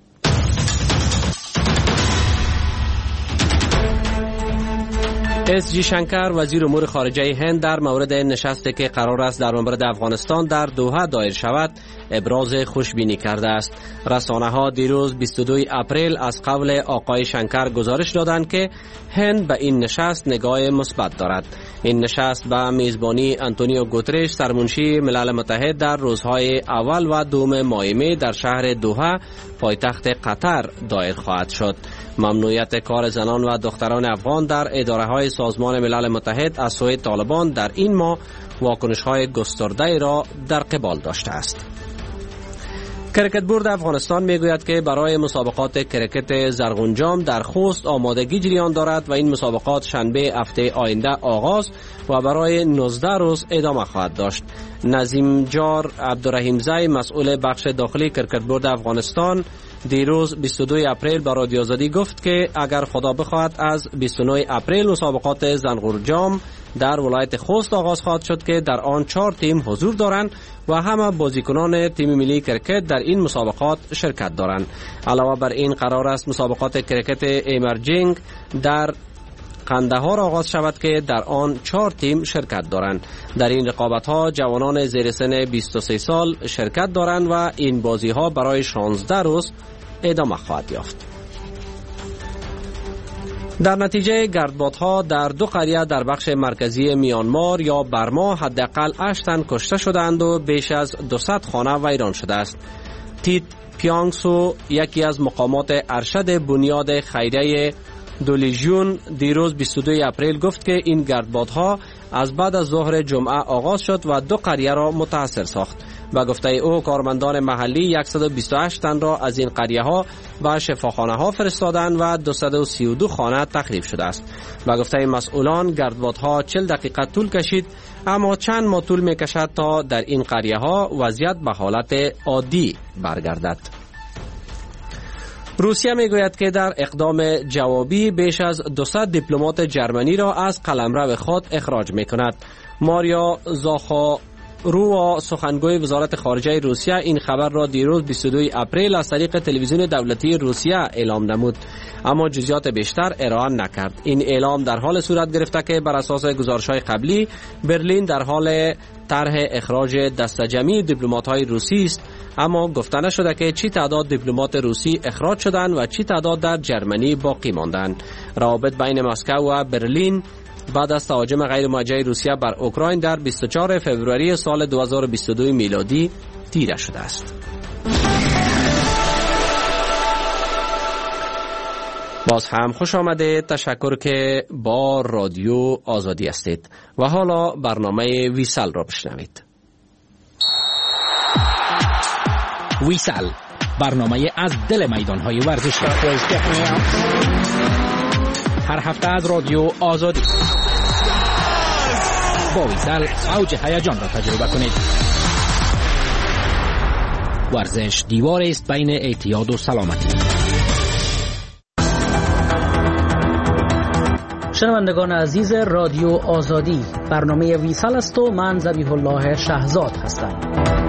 اس جی شنکر وزیر امور خارجه هند در مورد نشستی که قرار است در مورد افغانستان در دوحه دایر شود ابراز خوشبینی کرده است. رسانه ها دیروز 22 اپریل از قول آقای شنکر گزارش دادند که هند به این نشست نگاه مثبت دارد. این نشست به میزبانی آنتونیو گوترش سرمنشی ملل متحد در روزهای اول و دوم ماه می در شهر دوحه پایتخت قطر دایر خواهد شد. ممنوعیت کار زنان و دختران افغان در اداره‌های سازمان ملل متحد از سوی طالبان در این ماه واکنش‌های گسترده را در قبال داشته است. کرکت بورد افغانستان میگوید که برای مسابقات کرکت زرغونجام در خوست آمادگی جریان دارد و این مسابقات شنبه هفته آینده آغاز و برای 19 روز ادامه خواهد داشت. نظیم جار عبدالرحیمزی مسئول بخش داخلی کرکت بورد افغانستان دیروز 22 اپریل به رادیو آزادی گفت که اگر خدا بخواهد از 29 اپریل مسابقات زنگورجام در ولایت خوست آغاز خواهد شد که در آن 4 تیم حضور دارند و همه بازیکنان تیم ملی کرکت در این مسابقات شرکت دارند. علاوه بر این قرار است مسابقات کرکت ایمرجینگ در قندهار آغاز شود که در آن 4 تیم شرکت دارند. در این رقابت ها جوانان زیر سن 23 سال شرکت دارند و این بازی ها برای 16 روز ادامه خواهد یافت. در نتیجه گردبادها در 2 قریه در بخش مرکزی میانمار یا برما حداقل 8 تن کشته شدند و بیش از 200 خانه ویران شده است. تیت پیانگسو یکی از مقامات ارشد بنیاد خیریه دولیجون دیروز 22 اپریل گفت که این گردبادها از بعد از ظهر جمعه آغاز شد و 2 قریه را متاثر ساخت. به گفته او کارمندان محلی 128 تن را از این قریه ها به شفاخانه ها فرستادند و 232 خانه تخریب شده است. به گفته مسئولان گردبادها 40 دقیقه طول کشید اما چند ماه طول می کشد تا در این قریه ها وضعیت به حالت عادی برگردد. روسیه میگوید که در اقدام جوابی بیش از 200 دیپلمات جرمنی را از قلمرو خود اخراج میکند. ماریا زاخارو سخنگوی وزارت خارجه روسیه این خبر را دیروز 22 اپریل از طریق تلویزیون دولتی روسیه اعلام نمود اما جزئیات بیشتر ارائه نکرد. این اعلام در حال صورت گرفته که بر اساس گزارش‌های قبلی برلین در حال طرح اخراج دسته جمعی دیپلمات‌های روسی است اما گفته نشده که چی تعداد دیپلمات روسی اخراج شدند و چی تعداد در جرمنی باقی ماندند. روابط بین مسکو و برلین بعد از تهاجم غیر موجه روسیه بر اوکراین در 24 فوریه سال 2022 میلادی تیره شده است. باز هم خوش آمده. تشکر که با رادیو آزادی هستید و حالا برنامه ویسل را بشنوید. ویسل، برنامه از دل میدان‌های ورزشی. هر هفته از رادیو آزادی با ویسل اوج هیجان را تجربه کنید. ورزش دیوار است بین اعتیاد و سلامتی. شنوندگان عزیز رادیو آزادی، برنامه ویسل است و من ذبیح الله شهزاد هستم.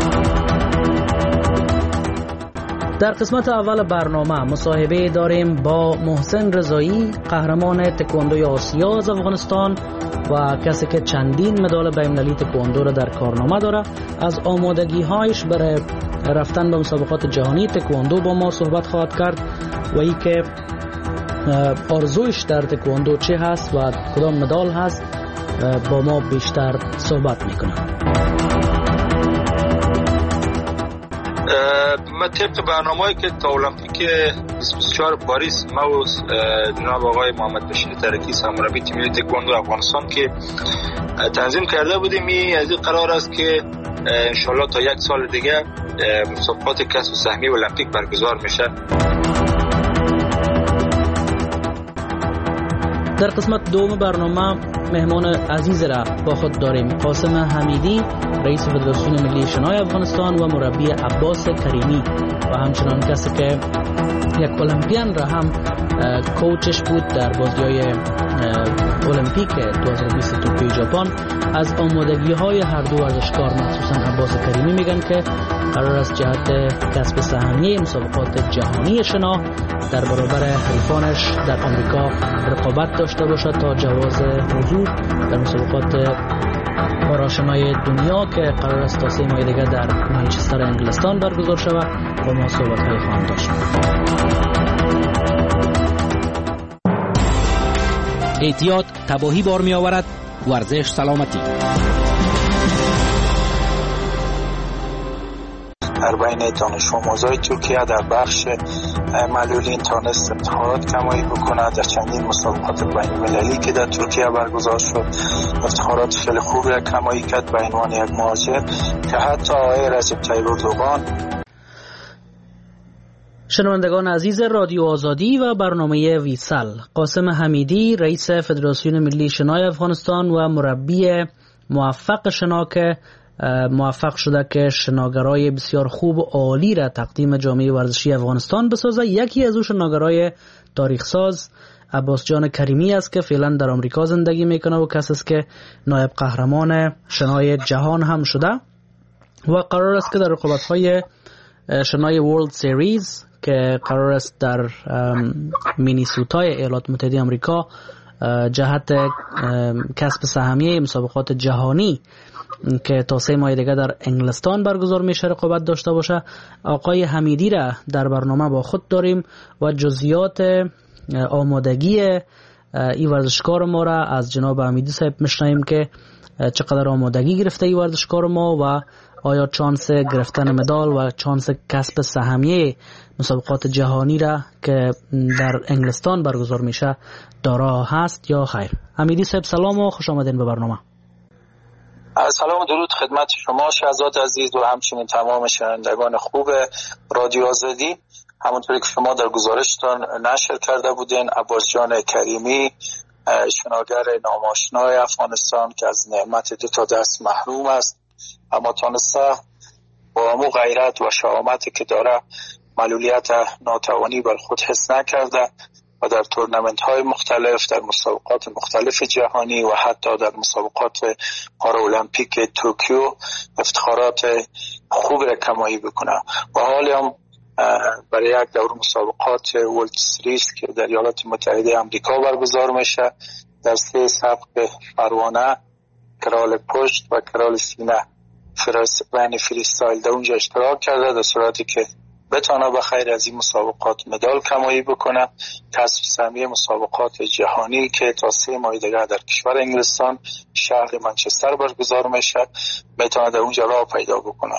در قسمت اول برنامه مصاحبه داریم با محسن رضایی، قهرمان تکواندوی آسیا از افغانستان و کسی که چندین مدال بین‌المللی تکواندو را در کارنامه داره. از آمادگی‌هایش برای رفتن به مسابقات جهانی تکواندو با ما صحبت خواهد کرد و ای که آرزویش در تکواندو چه هست و کدام مدال هست با ما بیشتر صحبت میکنه. ما طبق برنامه‌ای که تا المپیک 24 پاریس ما و جناب آقای محمد بشیر ترکی سرمربی تیم ملی تکواندو افغانستان که تنظیم کرده بودیم، از این قرار است که انشالله تا 1 سال دیگه مسابقات کسب سهمیه المپیک برگزار میشه. در قسمت دوم برنامه مهمان عزیز را با خود داریم. قاسم حمیدی رئیس فدراسیون ملی شنای افغانستان و مربی عباس کریمی و همچنان کسی که یک المپیان را هم کوچش بود در بازی‌های المپیک 2020 توکیو ژاپن. از آمادگی‌های هر دو ورزشکار مخصوصا عباس کریمی میگن که قرار است جهت کسب سهمیه مسابقات جهانی شنا در برابر حریفانش در آمریکا رقابت داشته باشد تا جواز حضور در مسابقات پاراشنای دنیا که قرار است تا 3 ماه دیگر در منچستر انگلستان برگزار شود با ما صحبت‌های خواهیم داشت. احتیاط تباهی بار می آورد. ورزش سلامتی. در بین دانش آموزای ترکیه در بخش معلولین تانست افتخارات کمایی بکنه. در چندین مسابقات بین المللی که در ترکیه برگزار شد افتخارات خیلی خوبی کمایی کرد به عنوان یک مهاجر که حتی آقای رجب طیب اردوغان. شنوندگان عزیز رادیو آزادی و برنامه ویسل، قاسم حمیدی رئیس فدراسیون ملی شنای افغانستان و مربی موفق شنا که موفق شده که شناگرای بسیار خوب و عالی را تقدیم جامعه ورزشی افغانستان بسازه. یکی از او شناگرای تاریخ ساز عباس جان کریمی است که فعلا در آمریکا زندگی میکنه و کسی است که نایب قهرمان شنای جهان هم شده و قرار است که در رقابت‌های شنای ورلد سریز که قرار است در مینیسوتای ایالات متحده آمریکا جهت کسب سهمیه مسابقات جهانی که تا 3 ماه دیگه در انگلستان برگزار میشه رقابت داشته باشه. آقای حمیدی را در برنامه با خود داریم و جزئیات آمادگی این ورزشکار ما را از جناب حمیدی صاحب میشنویم که چقدر آمادگی گرفته این ورزشکار ما و آیا چانس گرفتن مدال و چانس کسب سهمیه مسابقات جهانی را که در انگلستان برگزار میشه دارا هست یا خیر؟ حمیدی صاحب سلام و خوش آمدین به برنامه. سلام و درود خدمت شما شهزاد عزیز و همچنین تمام شنوندگان خوب رادیو آزادی. همونطوری که شما در گزارشتان نشر کرده بودین، عباس جان کریمی شناگر ناماشنای افغانستان که از نعمت 2 دست محروم است اما تانسته با همون غیرت و شهامتی که داره معلولیت ناتوانی بر خود حس نکرده و در تورنمنت های مختلف، در مسابقات مختلف جهانی و حتی در مسابقات پارالمپیک توکیو افتخارات خوب را کمایی بکنه و حالی هم برای یک دور مسابقات ورلد سریز که در ایالات متحده آمریکا برگزار میشه در 3 سبق پروانه، کرال پشت و کرال سینه بین فریستایل در اونجا اشتراک کرده، در صورتی که بتونه بخیر از این مسابقات مدال کمایی بکنه. کسب سهمیه مسابقات جهانی که تا 3 ماه دیگه در کشور انگلستان شهر منچستر برگزار میشه بتونه در اونجا راه پیدا بکنه.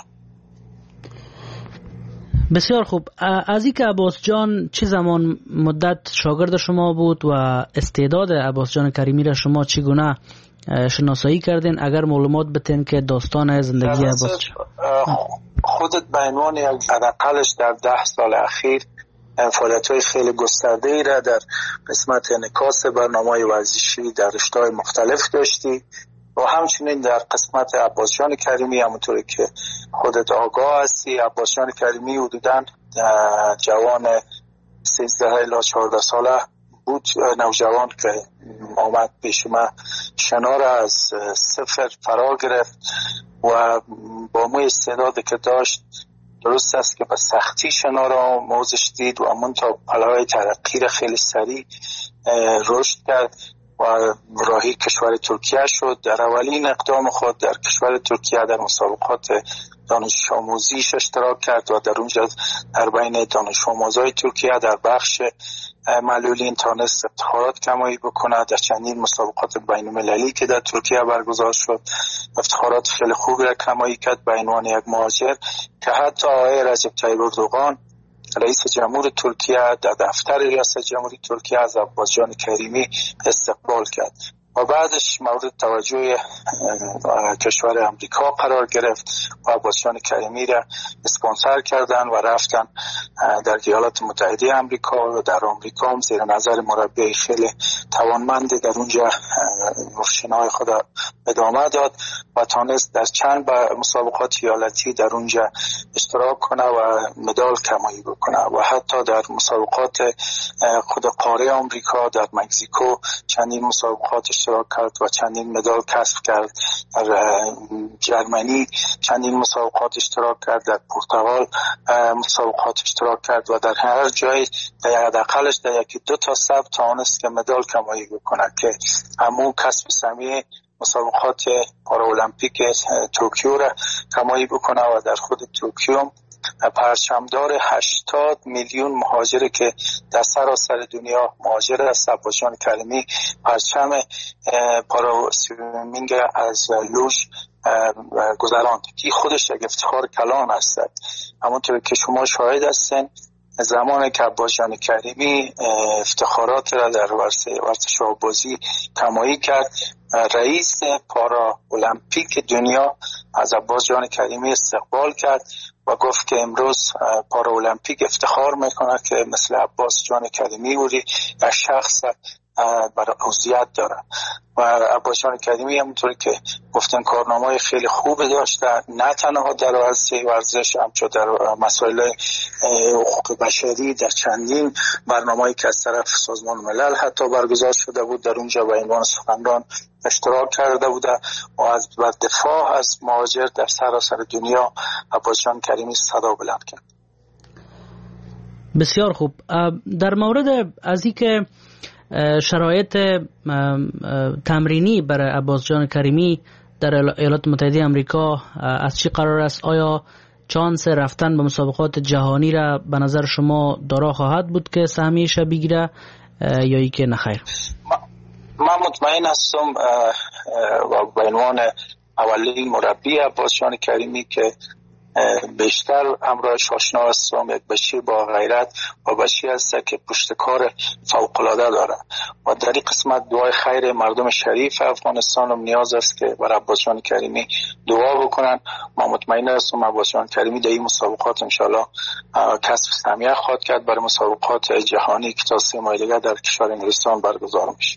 بسیار خوب. از اینکه عباس جان چه زمان مدت شاگرد شما بود و استعداد عباس جان کریمی را شما چگونه شناسایی کردین؟ اگر معلومات بتین که داستان زندگی عباس خودت به عنوان یک حداقلش در 10 سال اخیر فعالیت‌های خیلی گسترده‌ای را در قسمت انعکاس برنامه‌های ورزشی در رشته‌های مختلف داشتی و همچنین در قسمت عباس جان کریمی همونطوری که خودت آگاه هستی. عباس جان کریمی حدوداً جوان 13 الی 14 ساله بود، نوجوان که آمد پیش من شنا را از صفر فرا گرفت و با مو استعدادی که داشت درست است که به سختی شنا را آموزش دید و منتها پله‌های ترقی را خیلی سریع رشد کرد و راهی کشور ترکیه شد. در اولین اقدام خود در کشور ترکیه در مسابقات دانش آموزیش اشتراک کرد و در اونجا در بین دانش آموزای ترکیه در بخش معلولین تانست افتخارات کمایی بکنه. در چندین مسابقات بین المللی که در ترکیه برگزار شد افتخارات خیلی خوبی را کمایی کرد به عنوان یک مهاجر که حتی آقای رجب طیب اردوغان رئیس جمهور ترکیه در دفتر ریاست جمهوری ترکیه از عباسجان کریمی استقبال کرد و بعدش مورد توجه کشور امریکا قرار گرفت و عباسجان کریمی را اسپانسر کردن و رفتن در ایالات متحده امریکا و در آمریکا هم زیر نظر مربی خیلی توانمند در اونجا روشنای خود ادامه داد و تانست در چند مسابقات ایالتی در اونجا اشتراک کنه و مدال کمایی بکنه و حتی در مسابقات خود قاره آمریکا در مکزیکو چندین مسابقات اشتراک کرد و چندین مدال کسب کرد. در جرمنی چندین مسابقات اشتراک کرد، در پرتغال مسابقات اشتراک کرد و در هر جای حداقلش در یکی دو تا سبت تانست که مدال کمایی بکنه که همون کسب سهمیه مسابقات پارالمپیک توکیو را کمایی بکنه و در خود توکیو پرچمدار 80 میلیون مهاجر که در سراسر دنیا مهاجر است عباسجان کریمی پرچم پاراسویمینگ از لوژ گذراند که خودش یک افتخار کلان است. همونطور که شما شاهد هستین زمان که عباسجان کریمی افتخارات را در ورزش آبازی کمایی کرد رئیس پارا المپیک دنیا از عباسجان کریمی استقبال کرد و گفت که امروز پارا المپیک افتخار میکنه که مثل عباسجان کریمی بودی یک شخص برای عضویت داره و عباسجان کریمی همونطوری که گفتن کارنامه‌های خیلی خوب داشته نه تنها در ورزش همچون در مسائل حقوق بشری در چندین برنامه‌ای که از طرف سازمان ملل حتی برگزار شده بود در اونجا به عنوان سخنران اشتراک کرده بوده و از دفاع از مهاجر در سراسر دنیا عباسجان کریمی صدا بلند کرد. بسیار خوب. در مورد از اینکه شرایط تمرینی برای عباسجان کریمی در ایالات متحده آمریکا از چی قرار است؟ آیا چانس رفتن به مسابقات جهانی را به نظر شما دارا خواهد بود که سهمیش بگیره یا ای که نخیر؟ من مطمئن هستم و به عنوان اولین مربی عباسجان کریمی که بیشتر همراهش آشنا هستم، یک بچه با غیرت و بچه هست که پشتکار فوق‌العاده داره و در این قسمت دعای خیر مردم شریف افغانستان هم نیاز است که برای عباسجان کریمی دعا بکنن. ما مطمئن هستم عباسجان کریمی در این مسابقات انشالله کسب سهمیه خواهد کرد برای مسابقات جهانی که تا 3 ماه دیگه در کشور انگلستان برگزار میشه.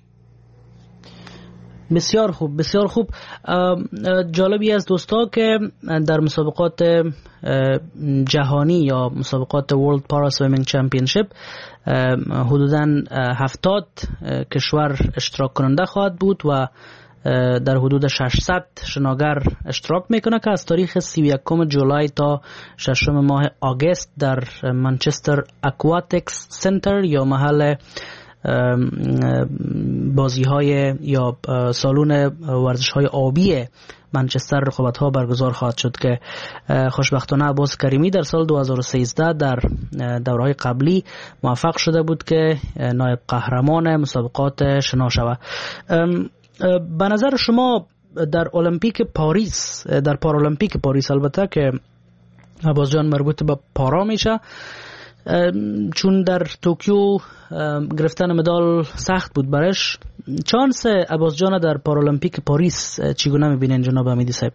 بسیار خوب، بسیار خوب. جالبی از دوستا که در مسابقات جهانی یا مسابقات World Para Swimming Championship حدوداً 70 کشور اشتراک کننده خواهد بود و در حدود 600 شناگر اشتراک میکنه که از تاریخ 31 جولای تا 6 ماه آگست در منچستر اکواتیکس سنتر یا محل بازی های یا سالن ورزش های آبی منچستر رقابت ها برگزار خواهد شد که خوشبختانه عباس کریمی در سال 2013 در دوره‌های قبلی موفق شده بود که نایب قهرمان مسابقات شنا شود. به نظر شما در المپیک پاریس، در پارالمپیک پاریس البته که عباس جان مربوط به پارا میشه، چون در توکیو گرفتن مدال سخت بود برش، چانس عباس جان در پارالمپیک پاریس چگونه میبینین جناب امیدی صاحب؟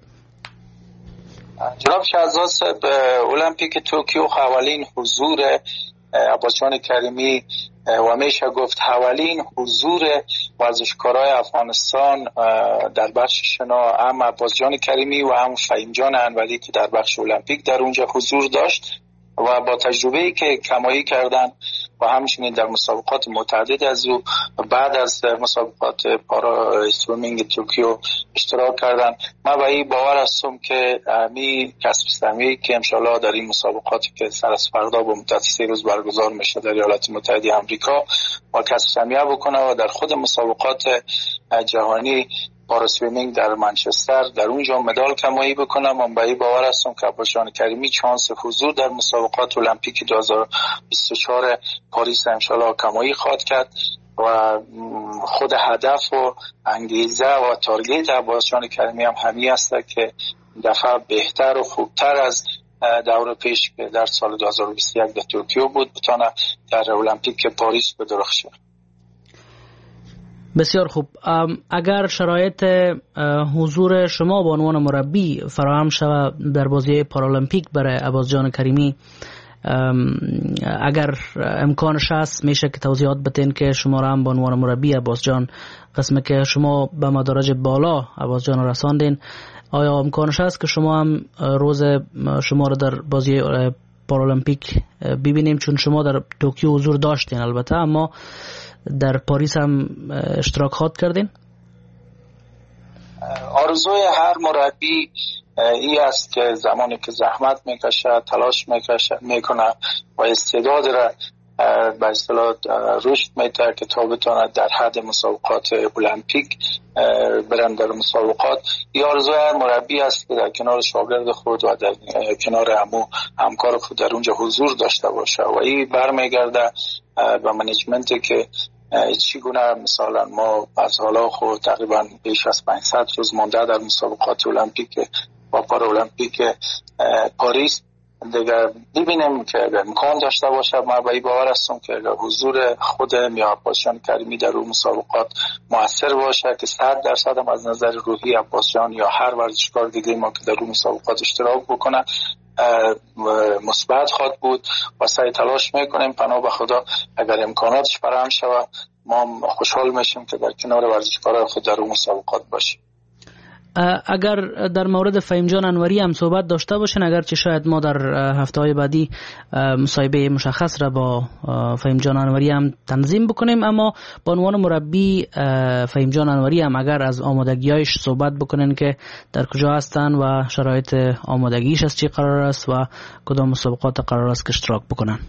جناب شهزاد صاحب، المپیک توکیو اولین حضور عباس جان کریمی و میشه گفت اولین حضور ورزشکارای افغانستان در بخش شنا، هم عباس جان کریمی و هم فهیم جان انوری که در بخش المپیک در اونجا حضور داشت و با تجربه‌ای که کمایی کردن و همچنین در مسابقات متعدد از او بعد از مسابقات پارا اسویمینگ توکیو اشتراک کردن. من به این باور هستم که می کسب سهمی که انشالله در این مسابقاتی که سر از فردا به مدت 3 روز برگزار میشه در ایالات متحده آمریکا با کسب سهمی بکنه و در خود مسابقات جهانی پارا اسویمینگ در منچستر در اونجا مدال کمایی بکنم. من به این باور هستم که عباس جان کریمی چانس حضور در مسابقات المپیک 2024 پاریس انشالله کمایی خواهد کرد و خود هدف و انگیزه و تارگت عباس جان کریمی هم همین است که دفعه بهتر و خوبتر از دور پیش که در سال 2021 در توکیو بود بتونه در المپیک پاریس بدرخشه. بسیار خوب. اگر شرایط حضور شما به عنوان مربی فراهم شود در بازی پارالمپیک برای عباس جان کریمی، اگر امکانش هست میشه که توضیحات بدین که شما را هم به عنوان مربی عباس جان قسمی که شما به مدارج بالا عباس جان رساندین، آیا امکانش هست که شما هم روز شما را در بازی پارالمپیک ببینیم؟ چون شما در توکیو حضور داشتین البته، اما در پاریس هم اشتراک کردین. آرزوی هر مربی این است که زمانی که زحمت میکشه، تلاش میکنه و استعداد را به اصطلاح رشد میده که تا بتونه در حد مسابقات المپیک برن در مسابقات. این آرزوی هر مربی است که در کنار شاگرد خود و در کنار همکار خود در اونجا حضور داشته باشه و این برمیگرده به منیجمنتی که چگونه مثلا ما از حالا خود تقریبا بیش از 500 روز مانده در مسابقات المپیک و پارالمپیک پاریس دیگر ببینیم که اگر امکان داشته باشه ما به این باور هستم که اگر حضور خود عباس جان کریمی در اون مسابقات موثر باشه که 100% هم از نظر روحی عباس جان یا هر ورزشکار دیگه ما که در اون مسابقات اشتراک بکنه مثبت خواهد بود و سعی تلاش میکنیم پناه به خدا اگر امکاناتش فراهم شود ما خوشحال میشیم که در کنار ورزشکارای خود در اون مسابقات باشیم. اگر در مورد فهیم جان انوری هم صحبت داشته باشین، اگرچه شاید ما در هفته‌های بعدی مصاحبه مشخص را با فهیم جان انوری هم تنظیم بکنیم، اما به عنوان مربی فهیم جان انوری هم اگر از آمادگی‌هایش صحبت بکنین که در کجا هستن و شرایط آمادگیش از چی قرار است و کدام مسابقات قرار است که اشتراک بکنن.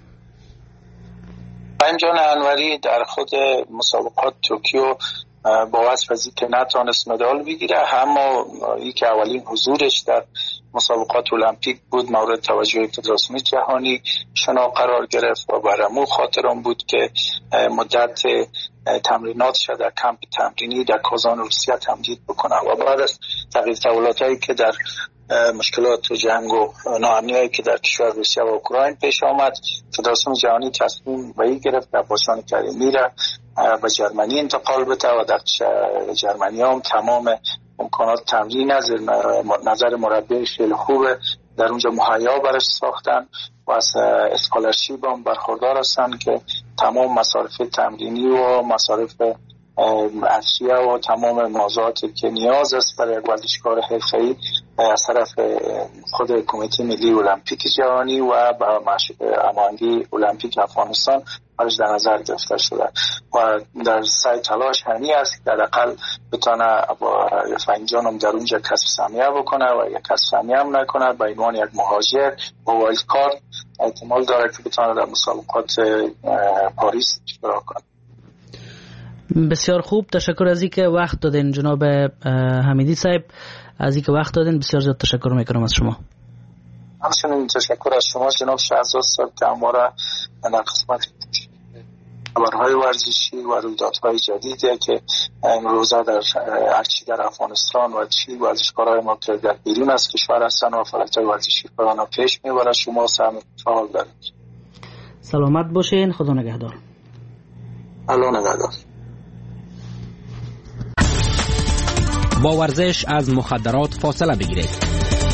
فهیم جان انوری در خود مسابقات توکیو با وصف از که نتونست مدال بگیره، اما ای که اولین حضورش در مسابقات المپیک بود مورد توجه فدراسیون جهانی شنا قرار گرفت و برامو خاطرم بود که مدت تمریناتش در کمپ تمرینی در کازان روسیه تمدید بکنه و بعد از تغییر تحولاتایی که در مشکلات و جنگ و ناامنیایی که در کشور روسیه و اوکراین پیش آمد فدراسیون جهانی تصمیم به این گرفت که عباس جان کریمی را به جرمنی انتقال بده و در جرمنی هم تمام امکانات تمرین از نظر مربی خیلی خوبه در اونجا مهیا برش ساختن و از اسکالرشیپ هم برخوردار هستن که تمام مصارف تمرینی و مصارف اشیاء و تمام موضوعاتی که نیاز است برای یک ورزشکار حرفه‌ای از طرف خود کمیته ملی المپیک جهانی و با هماهنگی المپیک افغانستان برش در نظر گرفته شده و در سعی تلاش همی است که حداقل بتونه فهیم جانم در اونجا کسب سهمیه بکنه و یک کسب سهمیه هم نکنه به عنوان یک مهاجر با وایلد کارت احتمال داره که بتونه در مسابقات پاریس اشتراک کنه. بسیار خوب، تشکر از اینکه وقت دادین جناب حمیدی صاحب، از اینکه وقت دادین بسیار زیاد تشکر میکنم از شما. همچنین تشکر از شما جناب شهزاد صاحب که ما در قسمت خبرهای ورزشی و رویدادهای جدیدی که امروزه در هرچی در افغانستان و چی ورزشکارهای ما که در بیرون از کشور هستن و فعالیت‌های ورزشی کارانه پیش میبره شما سلام دارید. سلامت باشین، خدا نگهدار. الله نگهدار. با ورزش از مخدرات فاصله بگیرید.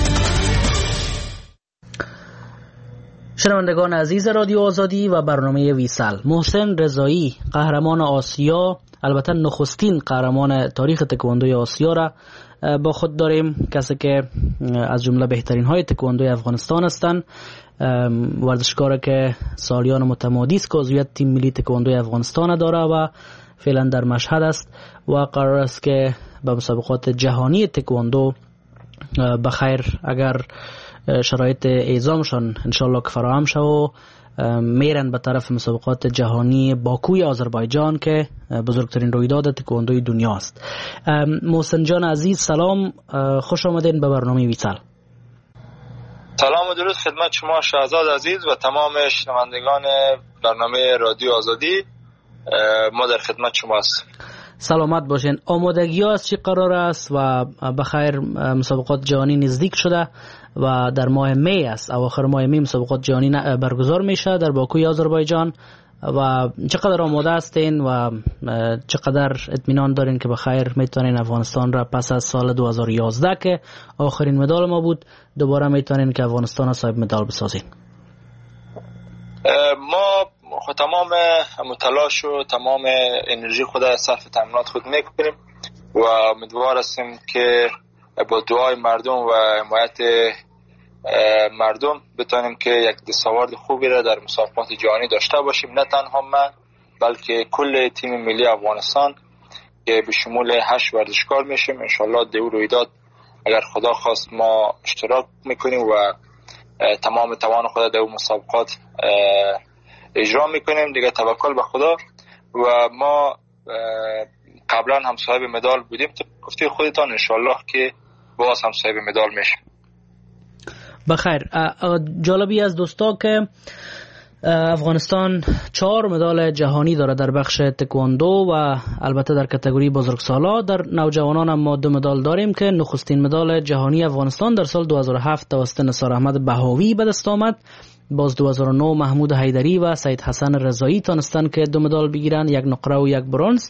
شنوندگان عزیز رادیو آزادی و برنامه ویسال، محسن رضایی قهرمان آسیا، البته نخستین قهرمان تاریخ تکواندوی آسیا را با خود داریم، کسی که از جمله بهترین های تکواندوی افغانستان هستند. ورزشکار که سالیان متمادی است که عضویت تیم ملی تکواندوی افغانستان داره و فعلا در مشهد است و قرار است که به مسابقات جهانی تکواندو بخیر اگر شرایط اعزامشان انشالله که فراهم شد و میرن به طرف مسابقات جهانی باکوی آذربایجان که بزرگترین رویداد تکواندوی دنیا است. محسن جان عزیز سلام، خوش آمدین به برنامه ویسل. سلام و درود خدمت شما شهزاد عزیز و تمام شنوندگان برنامه رادیو آزادی. ما در خدمت شما هستیم. سلامت باشین. آمادگی ها از چی قرار است و بخیر مسابقات جهانی نزدیک شده و در ماه می است، اواخر ماه می مسابقات جهانی برگزار میشه در باکوی آذربایجان و چقدر آماده هستین و چقدر اطمینان دارین که بخیر میتونین افغانستان را پس از سال 2011 که آخرین مدال ما بود دوباره میتونین که افغانستان را صاحب مدال بسازین؟ ما تمام تلاش و تمام انرژی خود صرف تمرینات خود میکنیم و امیدوار هستیم که با دعای مردم و حمایت مردم بتونیم که یک دستاورد خوبی را در مسابقات جهانی داشته باشیم. نه تنها من بلکه کل تیم ملی افغانستان که به شمول 8 ورزشکار میشیم. انشالله در رویداد اگر خدا خواست ما اشتراک میکنیم و تمام توان خود در مسابقات اجرا میکنیم دیگه. توکل به خدا. و ما قبلا هم صاحب مدال بودیم، گفته خودتان انشالله که باز هم صاحب مدال میشیم. بخیر. جالبی از دوستا که افغانستان 4 مدال جهانی داره در بخش تکواندو و البته در کاتگوری بزرگسالا. در نوجوانان هم ما 2 مدال داریم که نخستین مدال جهانی افغانستان در سال 2007 توسط نثار احمد بهاوی به دست آمد. باز 2009 محمود حیدری و سید حسن رضایی تونستن که 2 مدال بگیرن، 1 نقره و 1 برنز.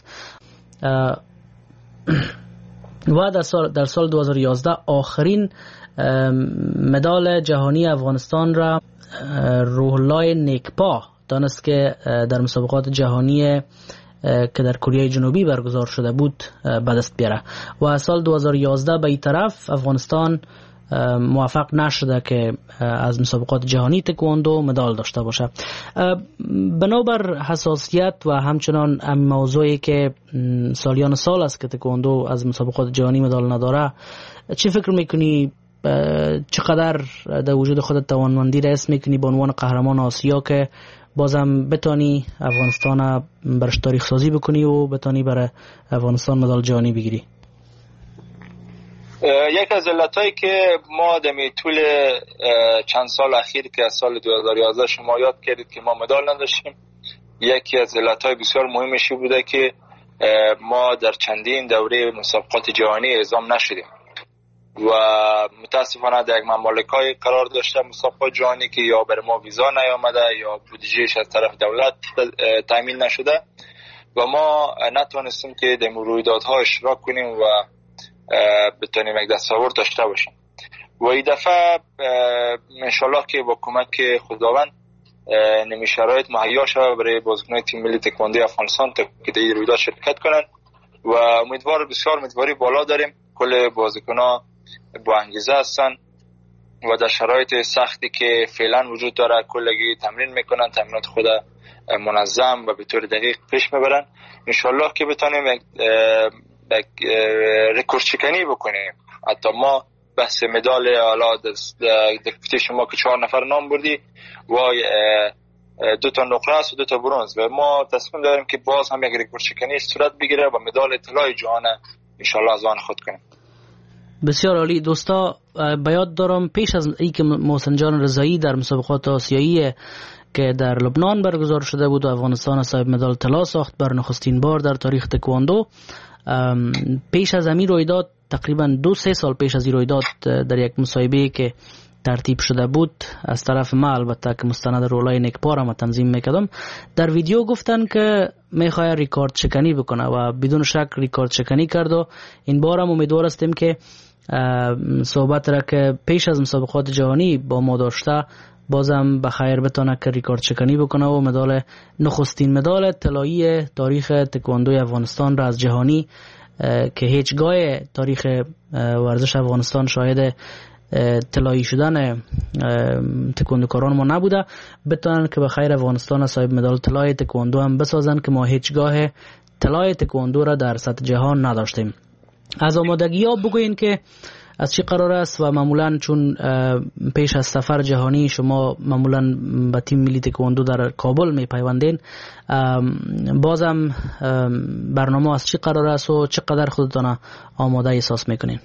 و در سال 2011 آخرین مدال جهانی افغانستان را روح الله نیکپا دانست که در مسابقات جهانی که در کره جنوبی برگزار شده بود به دست بیاره. و سال 2011 به این طرف افغانستان موفق نشده که از مسابقات جهانی تکواندو مدال داشته باشه. بنابر حساسیت و همچنان موضوعی که سالیان سال است که تکواندو از مسابقات جهانی مدال نداره، چی فکر میکنی چقدر در وجود خودت توانمندی را حس میکنی به عنوان قهرمان آسیا که بازم بتانی افغانستان برش تاریخ سازی بکنی و بتانی برای افغانستان مدال جهانی بگیری؟ یک از علتایی که ما در طول چند سال اخیر که از سال 2011 شما یاد کردید که ما مدال نداشتیم، یکی از علتهای بسیار مهمشی بوده که ما در چندین دوره مسابقات جهانی اعزام نشدیم و متاسفانه در یک ممالک‌های قرار داشته مسابقات جهانی که یا بر ما ویزا نیامده یا بودجهش از طرف دولت تامین نشده و ما نتونستیم که در رویدادها اشتراک کنیم و بتونیم یک دستاورد داشته باشیم. و این دفعه انشالله که با کمک خداوند نمی شرایط مهیا شود برای بازیکنان تیم ملی تکواندو افغانستان که در این رویداد شرکت کنن و بسیار امیدواری بالا داریم. کل بازیکنان با انگیزه هستن و در شرایط سختی که فعلا وجود داره کلگی تمرین میکنن، تمرینات خود منظم و به طور دقیق پیش میبرن. انشالله که بتونیم رکورد شکنی بکنیم. حتی ما بحث مدال حالا گفته شما که 4 نفر نام بردی و 2 تا نقره است و 2 تا برنز و ما تصمیم داریم که باز هم یک رکورد شکنی صورت بگیره و مدال طلای جهان انشالله از آن خود کنیم. بسیار عالی. دوستا به یاد دارم پیش از اینکه محسن جان رضایی در مسابقات آسیایی که در لبنان برگزار شده بود و افغانستان صاحب مدال طلا ساخت بر نخستین بار در تاریخ تکواندو، پیش از این رویداد تقریبا 2-3 سال پیش از این رویداد در یک مصاحبه که ترتیب شده بود از طرف ما، البته که مستند رولای نیکپا را تنظیم میکردم، در ویدیو گفتن که میخواد ریکارد شکنی بکنه و بدون شک ریکارد شکنی کرد و این بار هم امیدوار هستیم که صحبت را که پیش از مسابقات جهانی با ما داشته بازم بخیر بتونه که ریکارد شکنی بکنه و نخستین مدال طلایی تاریخ تکواندوی افغانستان را از جهانی که هیچگاه تاریخ ورزش افغانستان شاهد طلایی شدن تکواندوکاران ما نبوده، بتونن که به خیر افغانستان صاحب مدال طلای تکواندو هم بسازن که ما هیچگاه طلای تکواندو را در سطح جهان نداشتیم. از آمادگی ها بگوین که از چی قرار است و معمولا چون پیش از سفر جهانی شما معمولا با تیم ملی تکواندو در کابل می پیوندین، بازم برنامه از چی قرار است و چقدر خودتان آماده احساس میکنین؟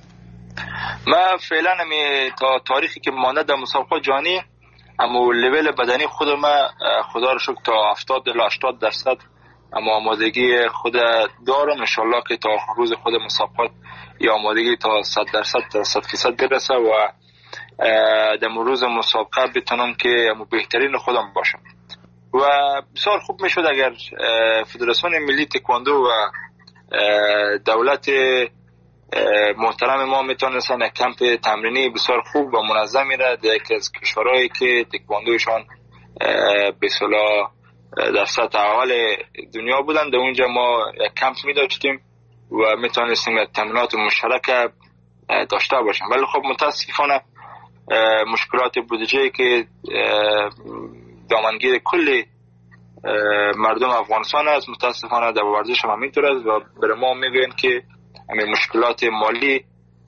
ما فعلا تا تاریخی که مانده در مسابقات جهانی اما لول بدنی خود ما خدا رو شکر تا 70 تا 80% اما آمادگی خود دارم. انشالله که تا روز خود مسابقات یا آمادگی تا 100% تا 100% برسه و در روز مسابقه بتونم که بهترین خودم باشم. و بسیار خوب میشد اگر فدراسیون ملی تکواندو و دولت محترم ما میتونستن یک کمپ تمرینی بسیار خوب و منظمی را در یکی از کشورهایی که تکواندوشان به اصطلاح در سطح اول دنیا بودن در اونجا ما یک کمپ می داشتیم و میتونستیم تمرینات مشترک داشته باشیم. ولی خب متاسفانه مشکلات بودجه که دامنگیر کل مردم افغانستان است متاسفانه در ورزش هم همینطور است و برای ما میگوین که همین مشکلات مالی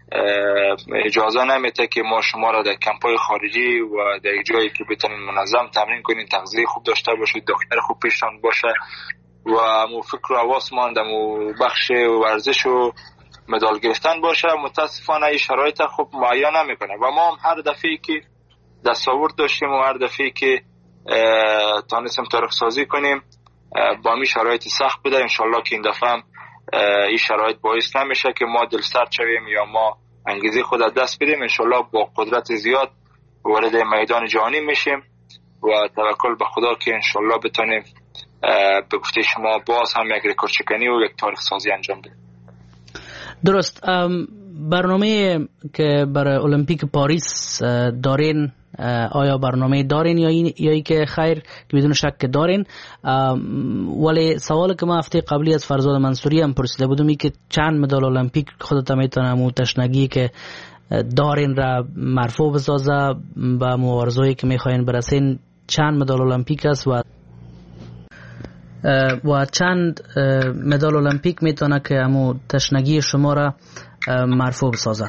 اجازه نمیده که ما شما را در کمپای خارجی و در جایی که بتونین منظم تمرین کنین، تغذیه خوب داشته باشید، دکتر خوب پیشتان باشه و مو فکر و حواسمان در بخش ورزش و مدال گرفتن باشه. متاسفانه این شرایط خوب معین نمیکنه و ما هم هر دفعه که دستاورد داشتیم و هر دفعه که تانستیم تاریخ سازی کنیم با می شرایط سخت بوده. انشالله که این دفعه هم این شرایط باعث نمیشه که ما دلسرد شویم یا ما انگیزه خود از دست بدیم. انشالله با قدرت زیاد وارد میدان جهانی میشیم و توکل به خدا که انشالله بتونیم به گفته شما باز هم یک رکورد شکنی و یک تاریخ سازی انجام بدیم. درست. برنامه که برای المپیک پاریس دارین آیا برنامه دارین یا ای که خیر که بدون شک دارین؟ ولی سوال که ما هفته قبلی از فرزاد منصوری هم پرسیده بودم ای که چند مدال المپیک خودت میتونم و تشنگی که دارین را مرفوع بسازه به مبارزه‌ای که میخواین برسین چند مدال المپیک است و چند مدال المپیک میتونه که همو تشنگی شما را مرفوع بسازه؟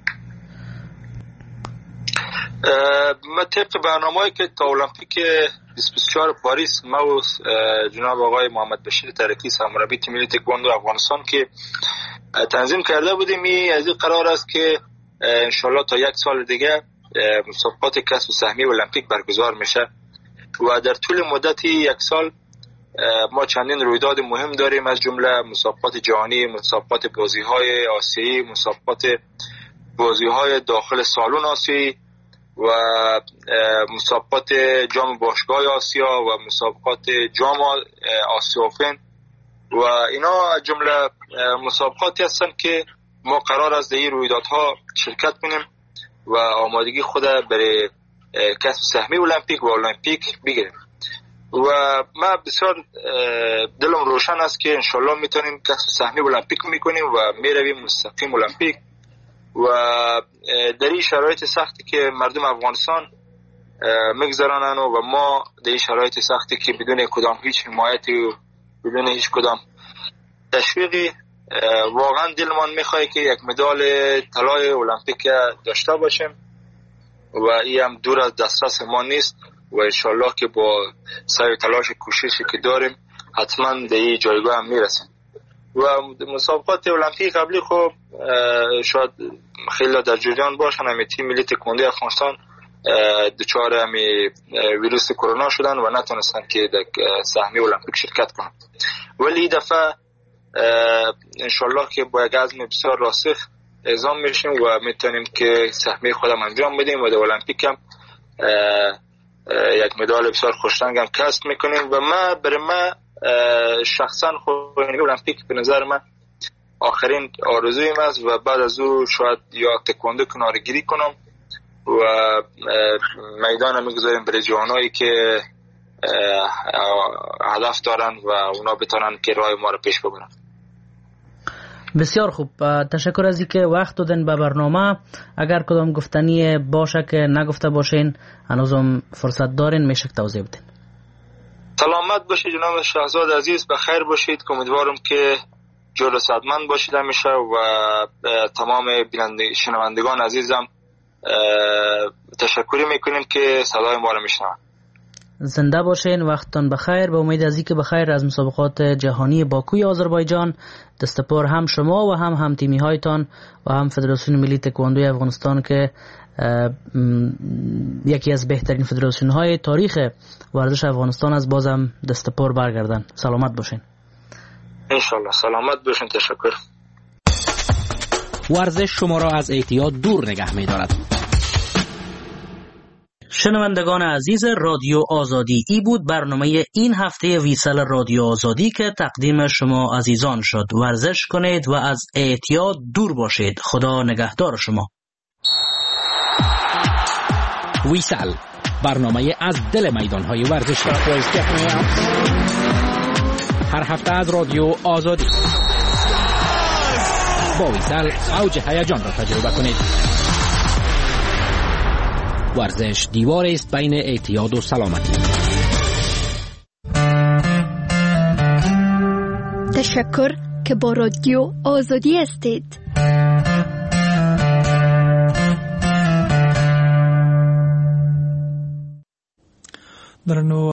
ما طبق برنامه‌ای که تا المپیک 24 پاریس ما و جناب آقای محمد بشیر ترکی سرمربی تیم ملی تکواندو افغانستان که تنظیم کرده بودیم، از این قرار است که انشالله تا یک سال دیگه مسابقات کسب سهمیه المپیک برگزار میشه و در طول مدت یک سال ما چندین رویداد مهم داریم، از جمله مسابقات جهانی، مسابقات بازی‌های آسیایی، مسابقات بازی‌های داخل سالن آسیایی و مسابقات جام باشگاه آسیا و مسابقات جام آسیا اوپن و اینا از جمله مسابقاتی هستن که ما قرار است در این رویدادها شرکت کنیم و آمادگی خود برای کسب سهمیه المپیک و المپیک بگیریم و ما بسیار دلم روشن است که انشالله میتونیم کسب سهمیه المپیک میکنیم و میرویم مستقیم المپیک و در این شرایط سختی که مردم افغانستان میگذرانن و ما در این شرایط سختی که بدون کدام هیچ حمایتی و بدون هیچ کدام تشویقی واقعا دلمان میخواد که یک مدال طلای المپیک داشته باشیم و این هم دور از دسترس ما نیست و انشالله که با سعی و تلاش کوششی که داریم حتما در این جایگاه هم میرسیم. و مسابقات المپیک قبلی خب شاید خیلی در جریان باشن، همه تیم ملی تکواندو افغانستان دچار همه ویروس کرونا شدن و نتونستن که در سهمیه المپیک شرکت کنن، ولی این دفعه انشالله که با یک عزم بسیار راسخ اعزام میشیم و میتونیم که سهمیه خودم انجام بدیم و در المپیک هم یک مدال بسیار خوشرنگ هم کسب میکنیم و برای ما شخصا خود المپیک به نظر من آخرین آرزویم است و بعد از او شاید یا تکواندو کنارگیری کنم و میدان میگذاریم برای جوانایی که هدف دارن و اونا بتونن که راه ما رو پیش ببرن. بسیار خوب، تشکر از اینکه وقت دادن به برنامه. اگر کدام گفتنی باشه که نگفته باشین هنوزم فرصت دارین، میشه توضیح بدین. سلامت باشید جناب شهزاد عزیز، بخیر باشید. امیدوارم که جلوساتمند باشید همیشه و تمام شنوندگان عزیزم تشکر میکنیم که صدای ما رو میشنون. زنده باشین، وقتتان بخیر. به امید از اینکه بخیر از مسابقات جهانی باکوی آذربایجان دستپار هم شما و هم تیمی هایتان و هم فدراسیون ملی تکواندوی افغانستان که یکی از بهترین فدراسیون های تاریخ ورزش افغانستان از بازم دستپار برگردن. سلامت باشین. انشالله سلامت باشین. تشکر. ورزش شما را از اعتیاد دور نگه می دارد. شنوندگان عزیز رادیو آزادی، ای بود برنامه این هفته ویسل رادیو آزادی که تقدیم شما عزیزان شد. ورزش کنید و از اعتیاد دور باشید. خدا نگهدار شما. ویسل، برنامه از دل میدانهای ورزشی، هر هفته از رادیو آزادی. با ویسل اوج هیجان را تجربه کنید. ورزش دیوار است بین اعتیاد و سلامتی. تشکر که با رادیو آزادی هستید. درنو